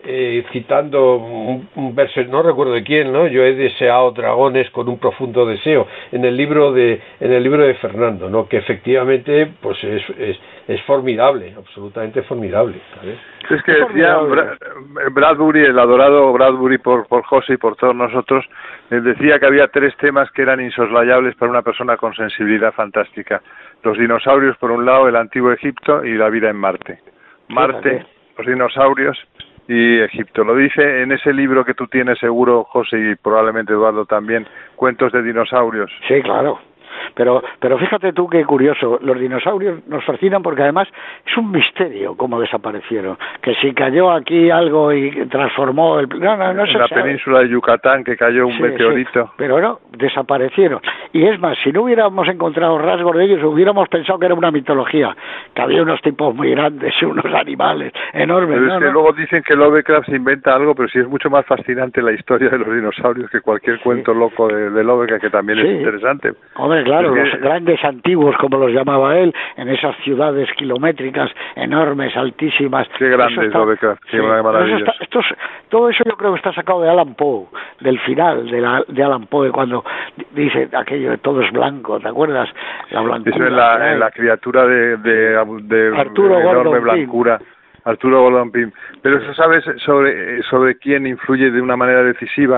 citando un verso, no recuerdo de quién, ¿no? Yo he deseado dragones con un profundo deseo, en el libro de Fernando, ¿no? Que efectivamente pues es formidable, absolutamente formidable, ¿sabes? Es que decía Bradbury, el adorado Bradbury por José y por todos nosotros, decía que había 3 temas que eran insoslayables para una persona con sensibilidad fantástica: los dinosaurios por un lado, el antiguo Egipto y la vida en Marte. Marte, los dinosaurios y Egipto. Lo dice en ese libro que tú tienes seguro, José, y probablemente Eduardo también, Cuentos de dinosaurios. Sí, claro. Pero fíjate tú qué curioso, los dinosaurios nos fascinan porque además es un misterio cómo desaparecieron, que si cayó aquí algo y transformó no se en la sabe. Península de Yucatán, que cayó un meteorito. Sí, pero no, desaparecieron. Y es más, si no hubiéramos encontrado rasgos de ellos, hubiéramos pensado que era una mitología, que había unos tipos muy grandes, unos animales enormes. Pero es que luego dicen que Lovecraft se inventa algo, pero sí es mucho más fascinante la historia de los dinosaurios que cualquier cuento loco de Lovecraft, que también es interesante. Hombre, claro, los grandes antiguos, como los llamaba él, en esas ciudades kilométricas, enormes, altísimas. Qué grandes, Lovecraft, qué maravilloso. Todo eso yo creo que está sacado de Alan Poe, del final de Alan Poe, cuando dice aquello de todo es blanco, ¿te acuerdas? La blancura. Eso en la criatura de Arturo enorme Gordon blancura. Pym. Arturo Gordon Pym. Pero eso, ¿sabes sobre quién influye de una manera decisiva?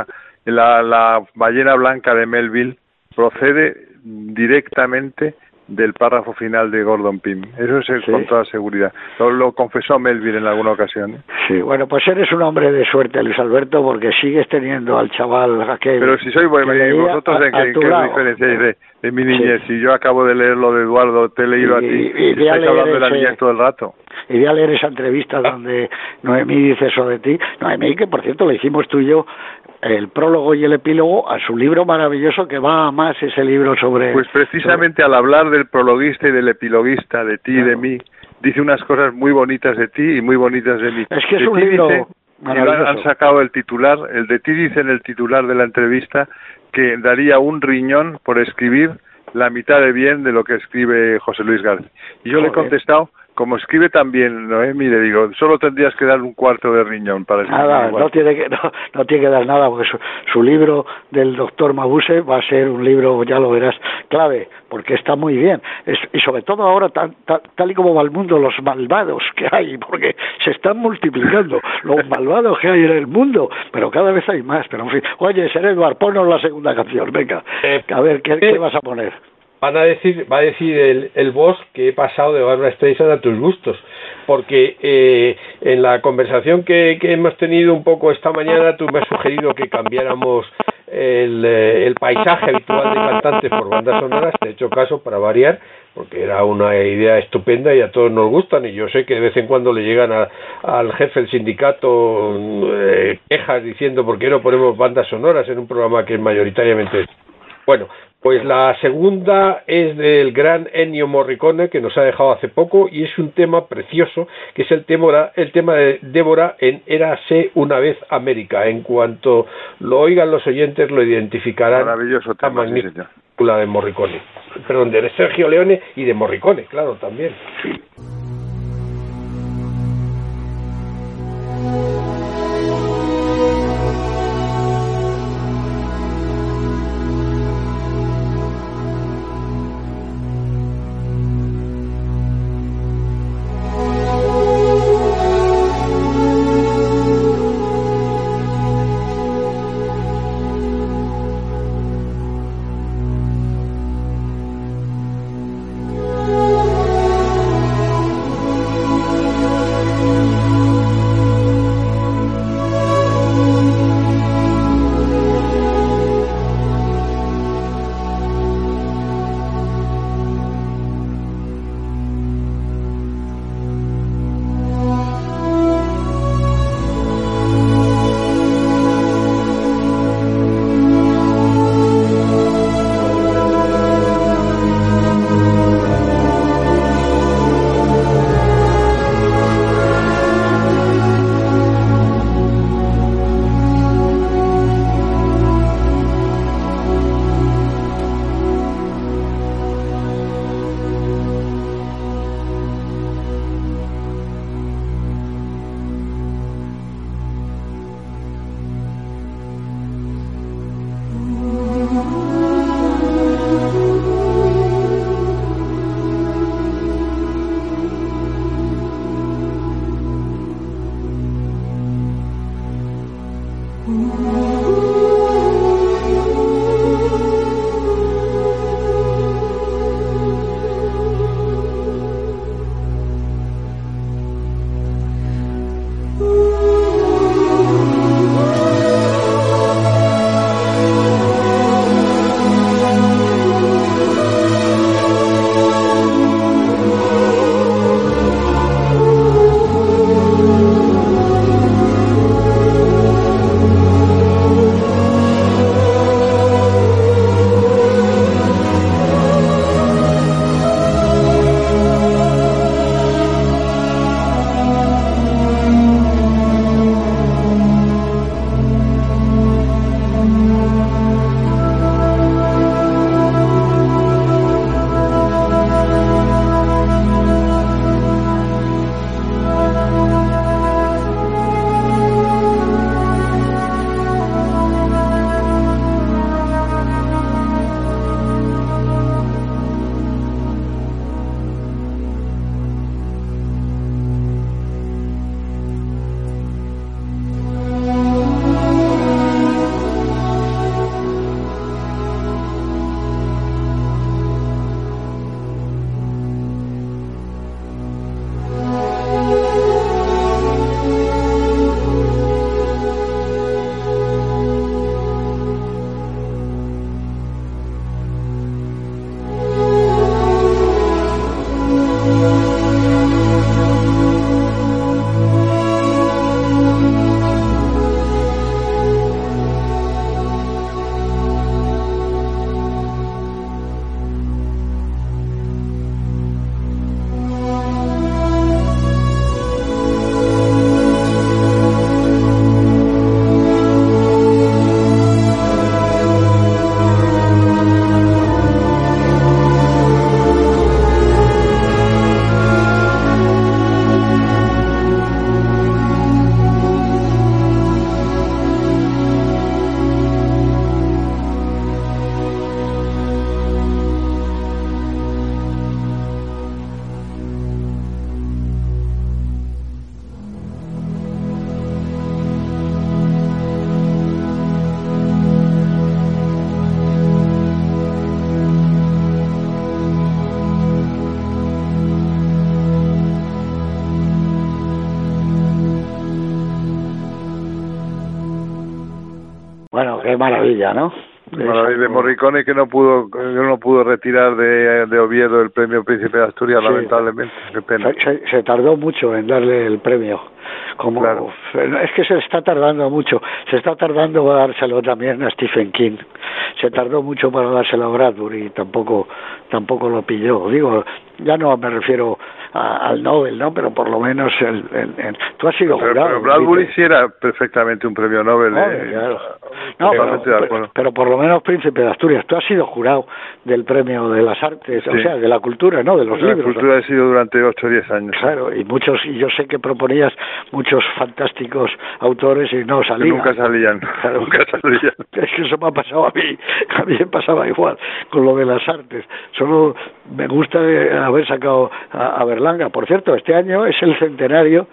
La ballena blanca de Melville procede directamente del párrafo final de Gordon Pym. Eso es con toda seguridad. Lo confesó Melville en alguna ocasión. Sí, bueno, pues eres un hombre de suerte, Luis Alberto, porque sigues teniendo al chaval aquel... Pero si soy bueno, ¿y vosotros en qué diferenciáis de mi niñez? Si yo acabo de leer lo de Eduardo, te he leído a ti, y estáis hablando de la niñez todo el rato. Y voy a leer esa entrevista donde Noemí dice eso de ti. Noemí, que por cierto le hicimos tú y yo el prólogo y el epílogo a su libro maravilloso, que va a más ese libro sobre... Pues precisamente al hablar del prologuista y del epiloguista, de ti y de mí, dice unas cosas muy bonitas de ti y muy bonitas de mí. Es que es un libro maravilloso. Han sacado el titular, el de ti dice en el titular de la entrevista que daría un riñón por escribir la mitad de bien de lo que escribe José Luis García. Y yo le he contestado, como escribe también Noemí, le digo, solo tendrías que dar un cuarto de riñón para escribir. Nada, no tiene que dar nada, porque su libro del doctor Mabuse va a ser un libro, ya lo verás, clave, porque está muy bien. Y sobre todo ahora, tal y como va el mundo, los malvados que hay, porque se están multiplicando los malvados que hay en el mundo, pero cada vez hay más. Pero en fin, oye, Ser Eduard, ponnos la segunda canción, venga, a ver, ¿qué vas a poner? Va a decir el boss que he pasado de Barbra Streisand a tus gustos, porque en la conversación que hemos tenido un poco esta mañana, tú me has sugerido que cambiáramos el paisaje habitual de cantantes por bandas sonoras. Te he hecho caso para variar, porque era una idea estupenda y a todos nos gustan, y yo sé que de vez en cuando le llegan al jefe del sindicato quejas diciendo por qué no ponemos bandas sonoras en un programa que es mayoritariamente... Bueno, pues la segunda es del gran Ennio Morricone, que nos ha dejado hace poco, y es un tema precioso, que es el tema de Débora en Érase una vez América. En cuanto lo oigan los oyentes, lo identificarán. Maravilloso tema, magnífica película de Morricone. Perdón, de Sergio Leone y de Morricone, claro, también. Sí. Bueno, qué maravilla, ¿no? Maravilla de Morricone, que no pudo retirar de Oviedo el premio Príncipe de Asturias, sí, lamentablemente. Qué pena. Se tardó mucho en darle el premio. Claro. Es que se está tardando mucho. Se está tardando para dárselo también a Stephen King. Se tardó mucho para dárselo a Bradbury y tampoco lo pilló. Digo, ya no me refiero al Nobel, ¿no? Pero por lo menos tú has sido jurado. Pero Bradbury sí era perfectamente un premio Nobel. Claro. No, pero por lo menos Príncipe de Asturias. Tú has sido jurado del premio de las artes, sí, o sea, de la cultura, ¿no? De los libros. La cultura, ¿no? He sido durante 8 o 10 años. Claro, y yo sé que proponías muchos fantásticos autores y no salían. Nunca salían. Claro. Nunca salían. Es que eso me ha pasado a mí me pasaba igual con lo de las artes. Solo me gusta haber sacado a Berlanga. Por cierto, este año es el centenario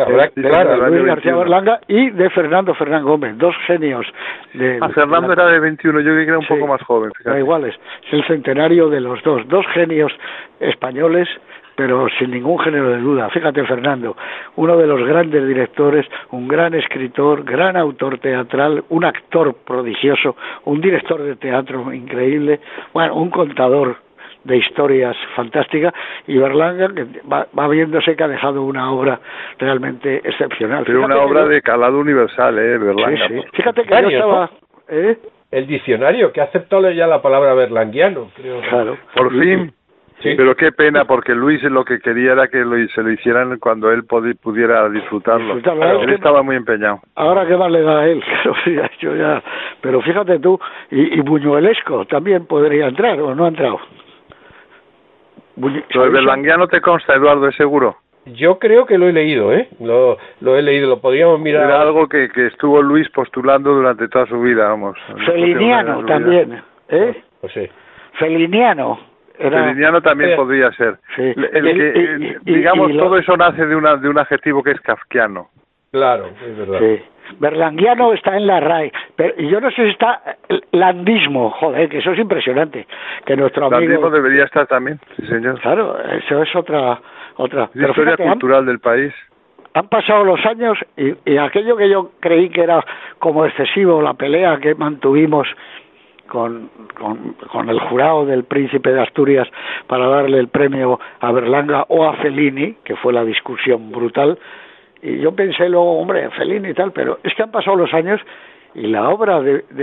de Luis García Berlanga y de Fernando Fernán Gómez, dos genios. Fernando era de 21, yo creo que era un poco más joven. Da igual, es el centenario de los dos genios españoles, pero sin ningún género de duda. Fíjate, Fernando, uno de los grandes directores, un gran escritor, gran autor teatral, un actor prodigioso, un director de teatro increíble, bueno, un contador de historias fantástica, y Berlanga, que va viéndose que ha dejado una obra realmente excepcional. Pero una obra de calado universal, Berlanga. Sí. Fíjate que yo estaba... El diccionario, que ha aceptado ya la palabra berlanguiano, creo. Claro. Por fin. Sí. Pero qué pena, porque Luis lo que quería era que se lo hicieran cuando él pudiera disfrutarlo. Claro, él estaba muy empeñado. Ahora qué más le da a él. Pero fíjate tú, y Buñuelesco también podría entrar, ¿o no ha entrado? ¿Lo de berlanguiano te consta, Eduardo, es seguro? Yo creo que lo he leído, lo he leído, lo podríamos mirar. Era algo que estuvo Luis postulando durante toda su vida, vamos. Feliniano también, Pues sí. Feliniano. Feliniano también podría ser. Sí. Digamos, todo eso nace de un adjetivo que es kafkiano. Claro, es verdad. Sí. Berlanguiano está en la RAE, pero yo no sé si está landismo, joder, que eso es impresionante, que nuestro amigo... Landismo debería estar también, sí señor. Claro, eso es otra... La historia cultural del país. Han pasado los años y aquello que yo creí que era como excesivo, la pelea que mantuvimos con el jurado del Príncipe de Asturias para darle el premio a Berlanga o a Fellini, que fue la discusión brutal, y yo pensé luego, hombre, Fellini y tal, pero es que han pasado los años y la obra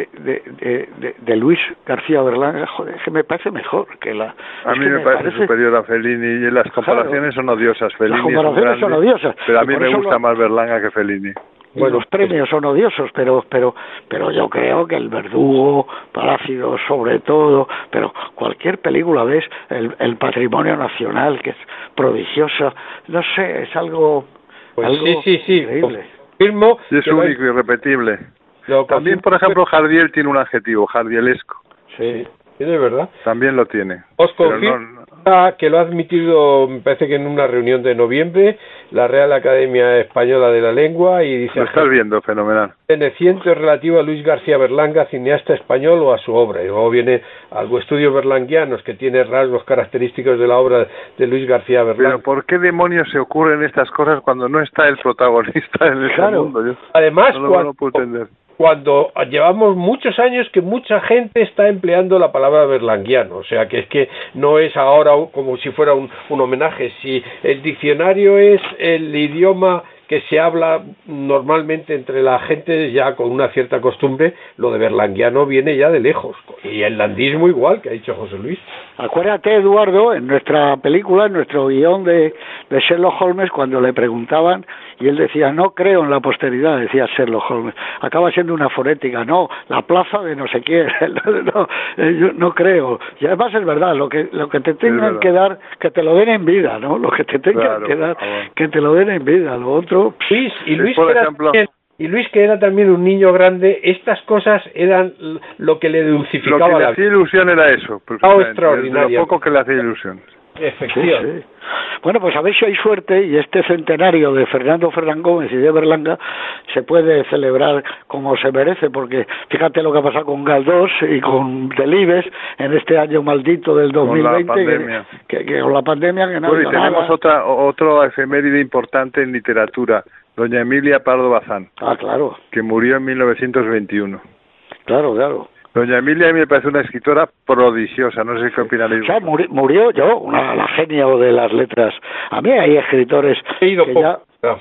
de Luis García Berlanga, joder, que me parece mejor que la... A mí me parece superior a Fellini, y las comparaciones son odiosas. Fellini las comparaciones son odiosas. Pero a mí me gusta más Berlanga que Fellini. Bueno, los premios son odiosos, pero yo creo que El Verdugo, Plácido sobre todo, pero cualquier película ves, el Patrimonio Nacional, que es prodigiosa, no sé, es algo... Pues algo sí, increíble. Confirmo. Es único y irrepetible. También, por ejemplo, Jardiel tiene un adjetivo, jardielesco. Sí, es verdad. También lo tiene. Os confirmo que lo ha admitido, me parece que en una reunión de noviembre, la Real Academia Española de la Lengua, y dice... Lo estás viendo, fenomenal. Perteneciente relativo a Luis García Berlanga, cineasta español, o a su obra. Y luego viene algo estudios berlanguianos, que tiene rasgos característicos de la obra de Luis García Berlanga. Pero ¿por qué demonios se ocurren estas cosas cuando no está el protagonista en ese mundo? Yo además, no lo puedo entender. Cuando llevamos muchos años que mucha gente está empleando la palabra berlanguiano, o sea que es que no es ahora como si fuera un homenaje. Si el diccionario es el idioma que se habla normalmente entre la gente ya con una cierta costumbre, lo de berlanguiano viene ya de lejos, y el landismo igual, que ha dicho José Luis. Acuérdate, Eduardo, en nuestra película, en nuestro guión de Sherlock Holmes, cuando le preguntaban y él decía, no creo en la posteridad, decía Sherlock Holmes, acaba siendo una fonética, no, la plaza de no sé quién, yo no creo. Y además es verdad, lo que te tengan que dar, que te lo den en vida, ¿no? Lo que te tengan que dar, que te lo den en vida, lo otro... Luis, Luis, que era también un niño grande, estas cosas eran lo que le dulcificaba lo que le hacía ilusión era eso, extraordinario. Lo poco que le hacía ilusión. Efectivamente. Sí. Bueno, pues a ver si hay suerte y este centenario de Fernando Fernán Gómez y de Berlanga se puede celebrar como se merece, porque fíjate lo que ha pasado con Galdós y con Delibes en este año maldito del 2020, con la pandemia. Que con la pandemia que no ha y tenemos otra efeméride importante en literatura, doña Emilia Pardo Bazán. Ah, claro. Que murió en 1921. Claro. Doña Emilia a mí me parece una escritora prodigiosa, no sé qué opinaréis. O sea, murió yo, la genio de las letras. A mí hay escritores que ya...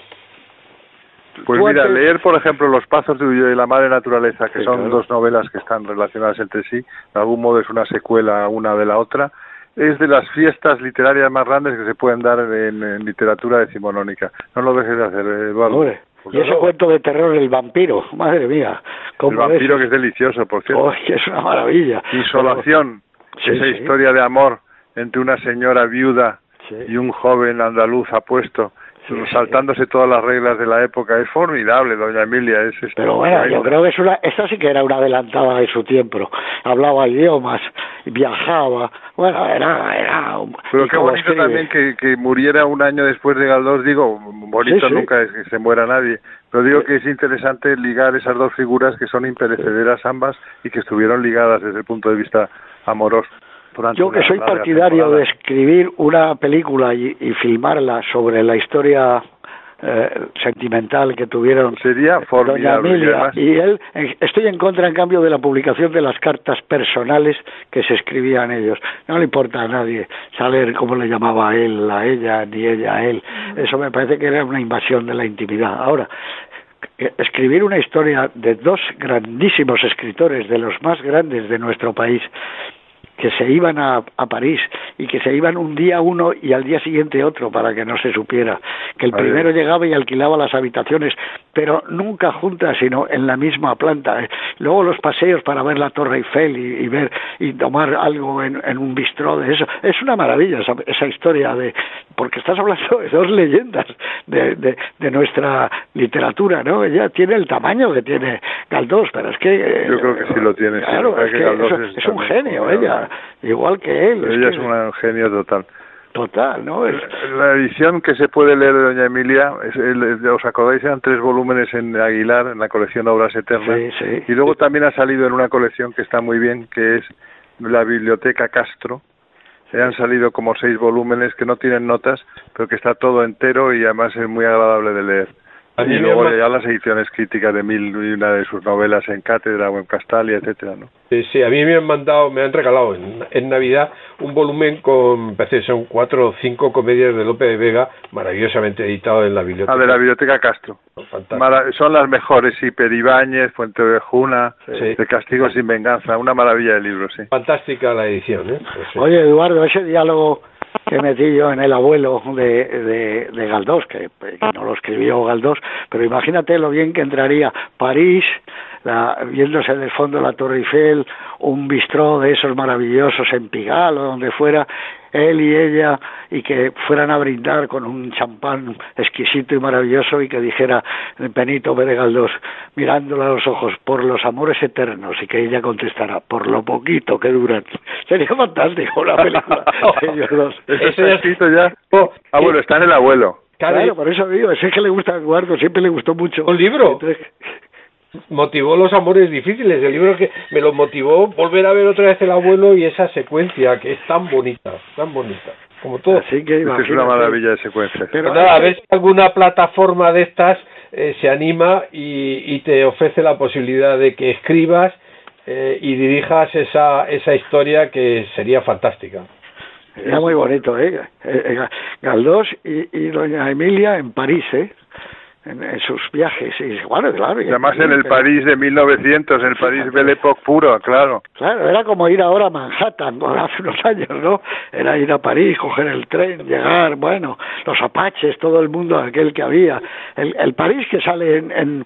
Pues mira, leer, por ejemplo, Los Pazos de Ulloa y La Madre Naturaleza, que son dos novelas que están relacionadas entre sí, de algún modo es una secuela una de la otra, es de las fiestas literarias más grandes que se pueden dar en literatura decimonónica. No lo dejes de hacer, Eduardo. Hombre. Y ese cuento de terror, El vampiro, madre mía. El vampiro que es delicioso, por cierto. Oh, que es una maravilla. Insolación, esa historia de amor entre una señora viuda y un joven andaluz apuesto, saltándose todas las reglas de la época. Es formidable, doña Emilia. Pero bueno, yo creo que esta sí que era una adelantada de su tiempo. Hablaba idiomas, viajaba. Bueno, era pero qué bonito también que muriera un año después de Galdós. Digo, bonito nunca es que se muera nadie, pero digo que es interesante ligar esas dos figuras que son imperecederas ambas y que estuvieron ligadas desde el punto de vista amoroso. Yo que soy partidario de escribir una película y filmarla sobre la historia sentimental que tuvieron sería doña Emilia y él, estoy en contra en cambio de la publicación de las cartas personales que se escribían ellos. No le importa a nadie saber cómo le llamaba a él, a ella, ni ella a él. Eso me parece que era una invasión de la intimidad. Ahora, escribir una historia de dos grandísimos escritores, de los más grandes de nuestro país, que se iban a París y que se iban un día uno y al día siguiente otro para que no se supiera, que el primero llegaba y alquilaba las habitaciones, pero nunca juntas, sino en la misma planta. Luego los paseos para ver la Torre Eiffel y ver y tomar algo en un bistró de eso. Es una maravilla esa historia, porque estás hablando de dos leyendas de nuestra literatura, ¿no? Ella tiene el tamaño que tiene Galdós, pero es que... Yo creo que sí lo tiene. Claro, es que es un genio, ella, igual que él. Ella es un genio total. total, ¿no? La edición que se puede leer de Doña Emilia, ¿os acordáis? Eran 3 volúmenes en Aguilar, en la colección Obras Eternas. Sí, sí. Y luego también ha salido en una colección que está muy bien, que es la Biblioteca Castro. Han salido como 6 volúmenes que no tienen notas, pero que está todo entero y además es muy agradable de leer. Y luego ya las ediciones críticas de 1001 de sus novelas en Cátedra o en Castalia, etcétera, ¿no? Sí, a mí me han regalado en Navidad un volumen con, parece son 4 o 5 comedias de Lope de Vega, maravillosamente editado en la biblioteca. De la Biblioteca Castro. Son las mejores, sí, Peribáñez, Fuente Ovejuna, sí. De Castigo sin Venganza, una maravilla de libros, sí. Fantástica la edición, ¿eh? Pues, sí. Oye, Eduardo, ese diálogo que metí yo en El abuelo de Galdós, que no lo escribió Galdós, pero imagínate lo bien que entraría París, viéndose del fondo la Torre Eiffel, un bistró de esos maravillosos en Pigalle o donde fuera, él y ella, y que fueran a brindar con un champán exquisito y maravilloso y que dijera Benito Pérez Galdós, mirándola a los ojos, por los amores eternos, y que ella contestara, por lo poquito que duran. Sería fantástico la película de ellos dos. ¿Eso ya escrito ya? Bueno, está en El abuelo. Claro, por eso digo, ese que le gusta a Eduardo, siempre le gustó mucho. ¿Un libro? Motivó los amores difíciles, el libro que me lo motivó volver a ver otra vez El abuelo y esa secuencia que es tan bonita, como todo. Así que es una maravilla de secuencia. Pero nada, a ver si alguna plataforma de estas se anima y te ofrece la posibilidad de que escribas y dirijas esa historia que sería fantástica. Era muy bonito, Galdós y doña Emilia en París, en sus viajes, y bueno, claro. Y además en el París de 1900, en el París Belle Époque puro, claro. Claro, era como ir ahora a Manhattan, hace unos años, ¿no? Era ir a París, coger el tren, llegar, bueno, los apaches, todo el mundo aquel que había. El París que sale en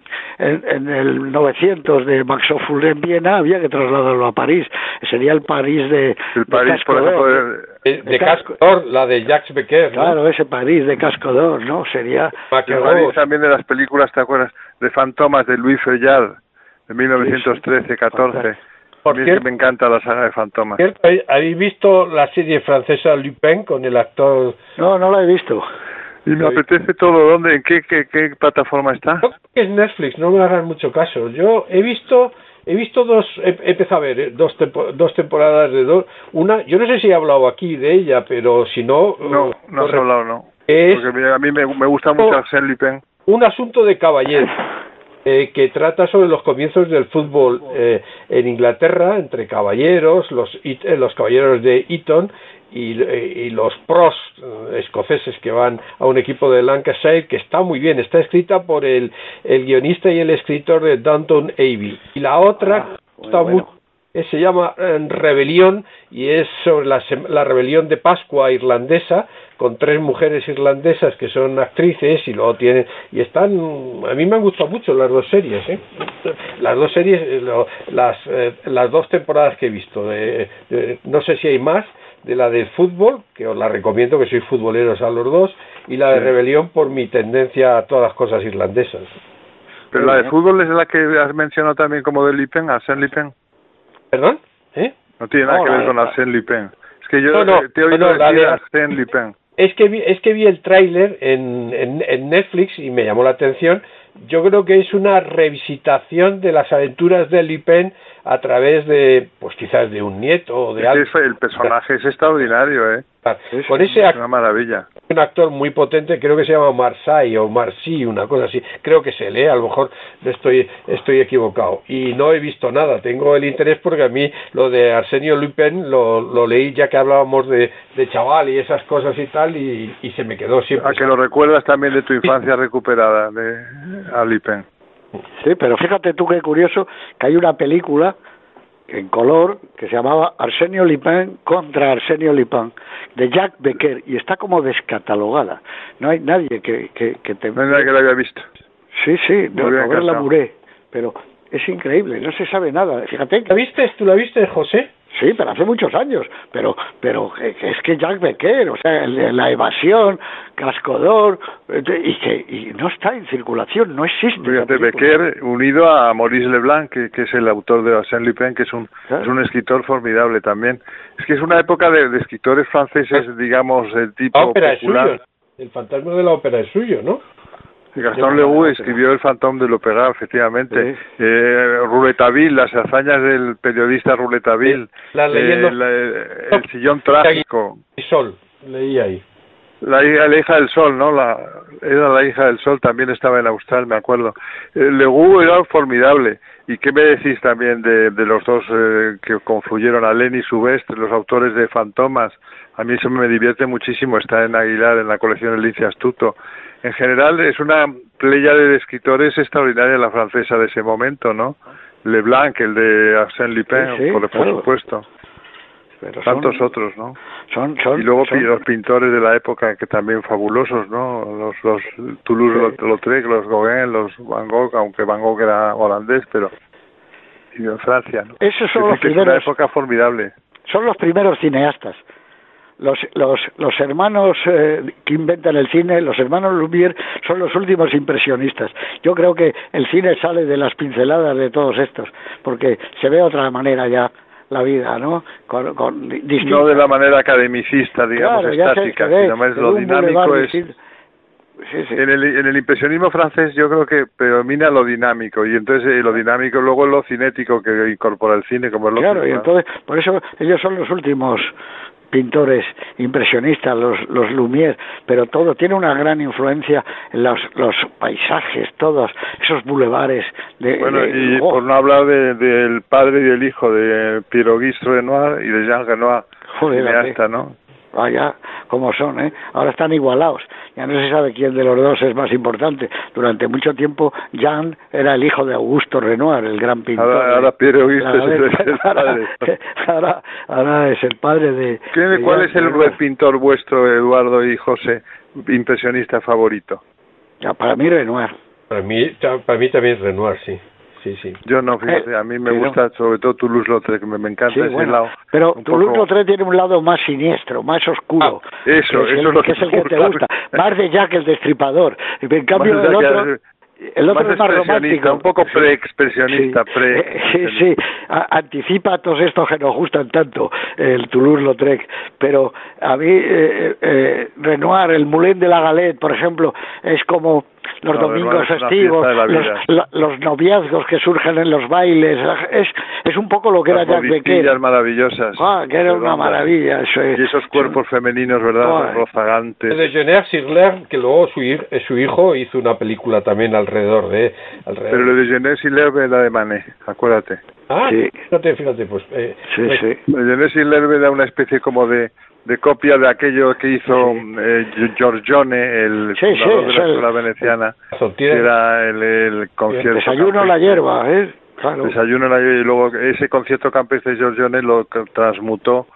el 900 de Max Ophüls en Viena, había que trasladarlo a París. Sería el París de París, por ejemplo, de Casco d'Or, la de Jacques Becker, ¿no? Claro, ese París de Casco d'Or, ¿no? Sería... El París también de las películas, ¿te acuerdas? De Fantomas, de Louis Feuillade, de 1913-14. Por cierto, me encanta la saga de Fantomas. ¿Habéis visto la serie francesa Lupin con el actor...? No la he visto. Y me apetece todo. ¿Dónde? ¿En qué plataforma está? Creo que es Netflix, no me hagan mucho caso. Yo he visto he empezado a ver dos temporadas de una, yo no sé si he hablado aquí de ella, pero si no... No has hablado, no. Porque a mí me gusta mucho Arsène Lupin. Un asunto de caballero, que trata sobre los comienzos del fútbol en Inglaterra, entre caballeros, los caballeros de Eton y los pros escoceses que van a un equipo de Lancashire, que está muy bien, está escrita por el guionista y el escritor de Downton Abbey. Y la otra está mucho, se llama Rebelión, y es sobre la rebelión de Pascua irlandesa, con 3 mujeres irlandesas que son actrices, y luego tienen, y están, a mí me han gustado mucho las 2 series, las 2 series, las 2 temporadas que he visto, no sé si hay más, de la del fútbol, que os la recomiendo, que sois futboleros a los 2, y la de Rebelión por mi tendencia a todas las cosas irlandesas. Pero la de fútbol es la que has mencionado también como de Lupin, Arsène Lupin. ¿Perdón? No tiene nada que ver con Arsène Lupin. Es que yo te he oído decir Arsène Lupin. Es que vi el tráiler en Netflix y me llamó la atención. Yo creo que es una revisitación de las aventuras de Lupin a través de, pues quizás de un nieto o de algo. El personaje es extraordinario, Con ese es una maravilla. Un actor muy potente, creo que se llama Marseille o Marcy, una cosa así. Creo que se lee, a lo mejor estoy equivocado. Y no he visto nada. Tengo el interés porque a mí lo de Arsenio Lupin lo leí ya que hablábamos de chaval y esas cosas y tal, y se me quedó siempre. A que lo recuerdas también de tu infancia recuperada a Lupin. Sí, pero fíjate tú qué curioso que hay una película en color que se llamaba Arsenio Lupin contra Arsenio Lupin, de Jacques Becker, y está como descatalogada. No hay nadie que te... No hay nadie que la haya visto. Sí, Robert Lamoureux, pero es increíble, no se sabe nada. Fíjate. ¿Tú la viste, José? Sí, pero hace muchos años, pero es que Jacques Becker, o sea, la evasión, Cascodor, y no está en circulación, no existe. Fíjate, Becker unido a Maurice Leblanc, que es el autor de Arsène Lupin, que es un escritor formidable también. Es que es una época de escritores franceses, digamos, el tipo ópera popular. Es suyo. El fantasma de la ópera es suyo, ¿no? Gastón Leroux escribió El fantôme de l'opéra, efectivamente. Sí. Rouletabille, las hazañas del periodista Rouletabille. El sillón trágico. Y Sol, leí ahí. La hija del sol, ¿no? Era la hija del sol, también estaba en Austral, me acuerdo. Leroux era formidable. ¿Y qué me decís también de los dos que confluyeron, Alain y Soubestre, los autores de Fantomas? A mí eso me divierte muchísimo, está en Aguilar, en la colección El lince astuto. En general es una pléyade de escritores extraordinaria la francesa de ese momento, ¿no? Leblanc, el de Arsène Lupin, sí, por claro. supuesto. Pero tantos otros, ¿no? Y luego los pintores de la época que también fabulosos, ¿no? Los Toulouse-Lautrec, los Gauguin, los Van Gogh, aunque Van Gogh era holandés, pero y en Francia, ¿no? Esos son los primeros. Es una época formidable. Son los primeros cineastas. Los hermanos que inventan el cine, los hermanos Lumière, son los últimos impresionistas. Yo creo que el cine sale de las pinceladas de todos estos, porque se ve de otra manera ya la vida, ¿no? No de la manera academicista, digamos, claro, estática, sino más lo dinámico es... Sí. En el impresionismo francés yo creo que predomina lo dinámico, y entonces lo dinámico luego es lo cinético que incorpora el cine, como es lo claro, y entonces por eso ellos son los últimos pintores impresionistas, los Lumière, pero todo tiene una gran influencia en los paisajes, todos esos bulevares por no hablar del padre y el hijo de Pierre-Auguste Renoir y de Jean Renoir, cineasta, ¿no? Vaya, como son, ¿eh? Ahora están igualados. Ya no se sabe quién de los dos es más importante. Durante mucho tiempo, Jean era el hijo de Augusto Renoir, el gran pintor. Ahora Pierre-Auguste es el padre. Ahora es el padre de... ¿Cuál es el pintor vuestro, Eduardo y José, impresionista favorito? Ya, para mí Renoir. Para mí también Renoir, sí. Sí. Yo no, fíjate, a mí me gusta sobre todo Toulouse-Lautrec, que me encanta ese lado. Pero Toulouse-Lautrec tiene un lado más siniestro, más oscuro. Eso es lo que es el que te gusta. Más de Jack el Destripador. En cambio, el otro es más romántico. Un poco pre-expresionista. Sí, anticipa a todos estos que nos gustan tanto, el Toulouse-Lautrec. Pero a mí, Renoir, el Moulin de la Galette, por ejemplo, es como... los domingos festivos, los noviazgos que surgen en los bailes, es un poco lo que era Jack Becker. Las maravillosas. Que era una maravilla. Y esos cuerpos femeninos, ¿verdad? Rozagantes. De Genet Sirler, que luego su hijo hizo una película también alrededor de... Pero lo de Genet Sirler era de Manet, acuérdate. Sí. Fíjate, pues... sí. Genet Sirler da una especie como de copia de aquello que hizo Giorgione, el fundador de la escuela veneciana, que era el concierto. Desayuno a la hierba, Claro. Desayuno a la hierba, y luego ese concierto campestre de Giorgione lo transmutó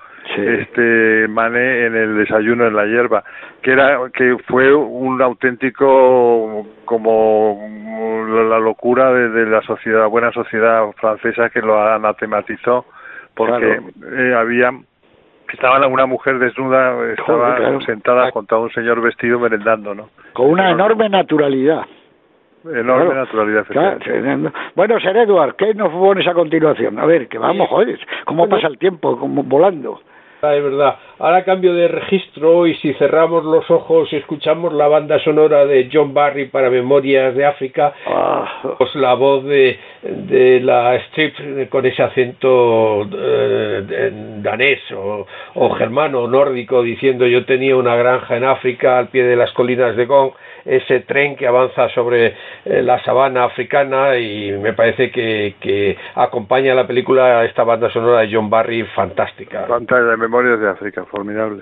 Manet en el Desayuno en la hierba, que fue un auténtico como la locura de la sociedad, buena sociedad francesa, que lo anatematizó porque estaba una mujer desnuda, estaba sentada junto a un señor vestido merendando, ¿no? Con una enorme naturalidad. Naturalidad. Claro. Bueno, Sir Edward, ¿qué nos pones a continuación? A ver, que vamos, joder, cómo pasa el tiempo, como volando. Es verdad. Ahora cambio de registro, y si cerramos los ojos y escuchamos la banda sonora de John Barry para Memorias de África, pues la voz de la strip con ese acento danés o germano, nórdico, diciendo: yo tenía una granja en África al pie de las colinas de Gong, ese tren que avanza sobre la sabana africana, y me parece que acompaña la película esta banda sonora de John Barry fantástica. Fantástica, de Memorias de África, formidable.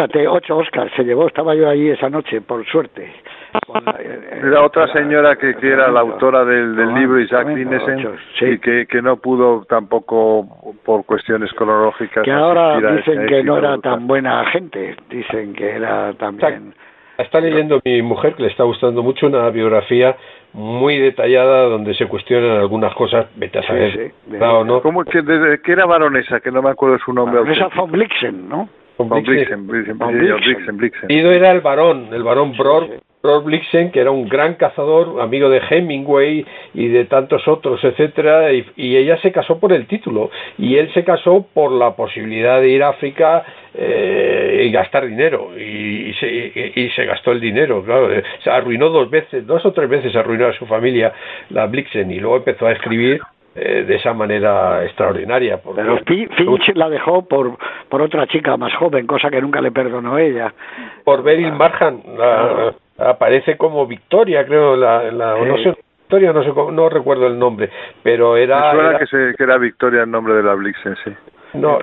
fíjate, 8 Oscars se llevó, estaba yo allí esa noche, por suerte. Era otra señora que era la autora del libro, Isaac Dinesen, sí. Y que no pudo tampoco por cuestiones cronológicas. Que ahora dicen que no era tan buena gente, dicen que era también... Está leyendo mi mujer, que le está gustando mucho, una biografía muy detallada donde se cuestionan algunas cosas, vete a saber, ¿o no? ¿Cómo que era baronesa? Que no me acuerdo su nombre. Baronesa von Blixen, ¿no? Von Blixen. Era el barón Bror Blixen, que era un gran cazador, amigo de Hemingway y de tantos otros, etcétera, y ella se casó por el título, y él se casó por la posibilidad de ir a África y gastar dinero, y se gastó el dinero, claro, se arruinó 2 o 3 veces arruinó a su familia la Blixen, y luego empezó a escribir de esa manera extraordinaria. Pero Finch la dejó por otra chica más joven, cosa que nunca le perdonó ella. Por Beryl Markham, aparece como Victoria, creo, no sé, Victoria, no recuerdo el nombre, pero era... Me suena que era Victoria el nombre de la Blixen, sí. No.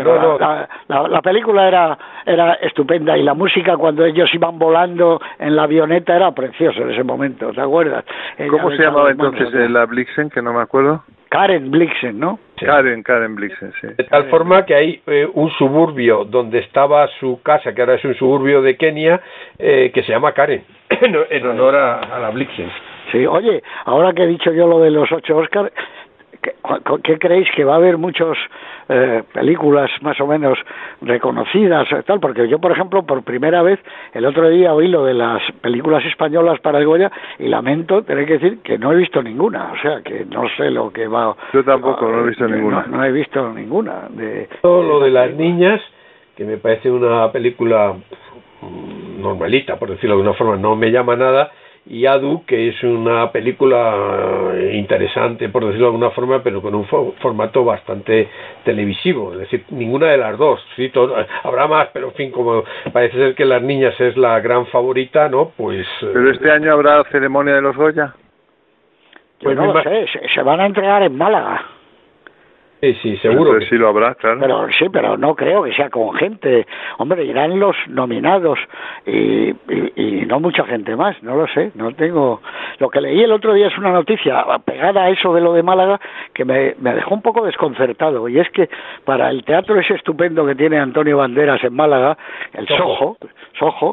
La película era estupenda, y la música cuando ellos iban volando en la avioneta era precioso en ese momento, ¿te acuerdas? ¿Cómo se llamaba entonces la Blixen, que no me acuerdo? Karen Blixen, ¿no? Sí. Karen Blixen, sí. De tal forma que hay un suburbio donde estaba su casa, que ahora es un suburbio de Kenia, que se llama Karen, en honor a la Blixen. Sí, oye, ahora que he dicho yo lo de los 8 Oscars, ¿qué creéis? Que va a haber muchas películas más o menos reconocidas, tal, porque yo, por ejemplo, por primera vez el otro día oí lo de las películas españolas para el Goya y lamento tener que decir que no he visto ninguna, o sea, que no sé lo que va... Yo tampoco, no he visto ninguna. No he visto ninguna. Todo lo de las niñas, que me parece una película normalita, por decirlo de alguna forma, no me llama nada, y Adu, que es una película interesante, por decirlo de alguna forma, pero con un formato bastante televisivo, es decir, ninguna de las dos, sí, habrá más, pero en fin, como parece ser que Las Niñas es la gran favorita, ¿no? Pues... ¿Pero este año habrá ceremonia de los Goya? Pues no lo sé, se van a entregar en Málaga. Sí, seguro. Pues sí lo habrá, claro. Pero no creo que sea con gente. Hombre, irán los nominados y no mucha gente más, no lo sé, no tengo... Lo que leí el otro día es una noticia pegada a eso de lo de Málaga que me dejó un poco desconcertado, y es que para el teatro ese estupendo que tiene Antonio Banderas en Málaga, el Soho,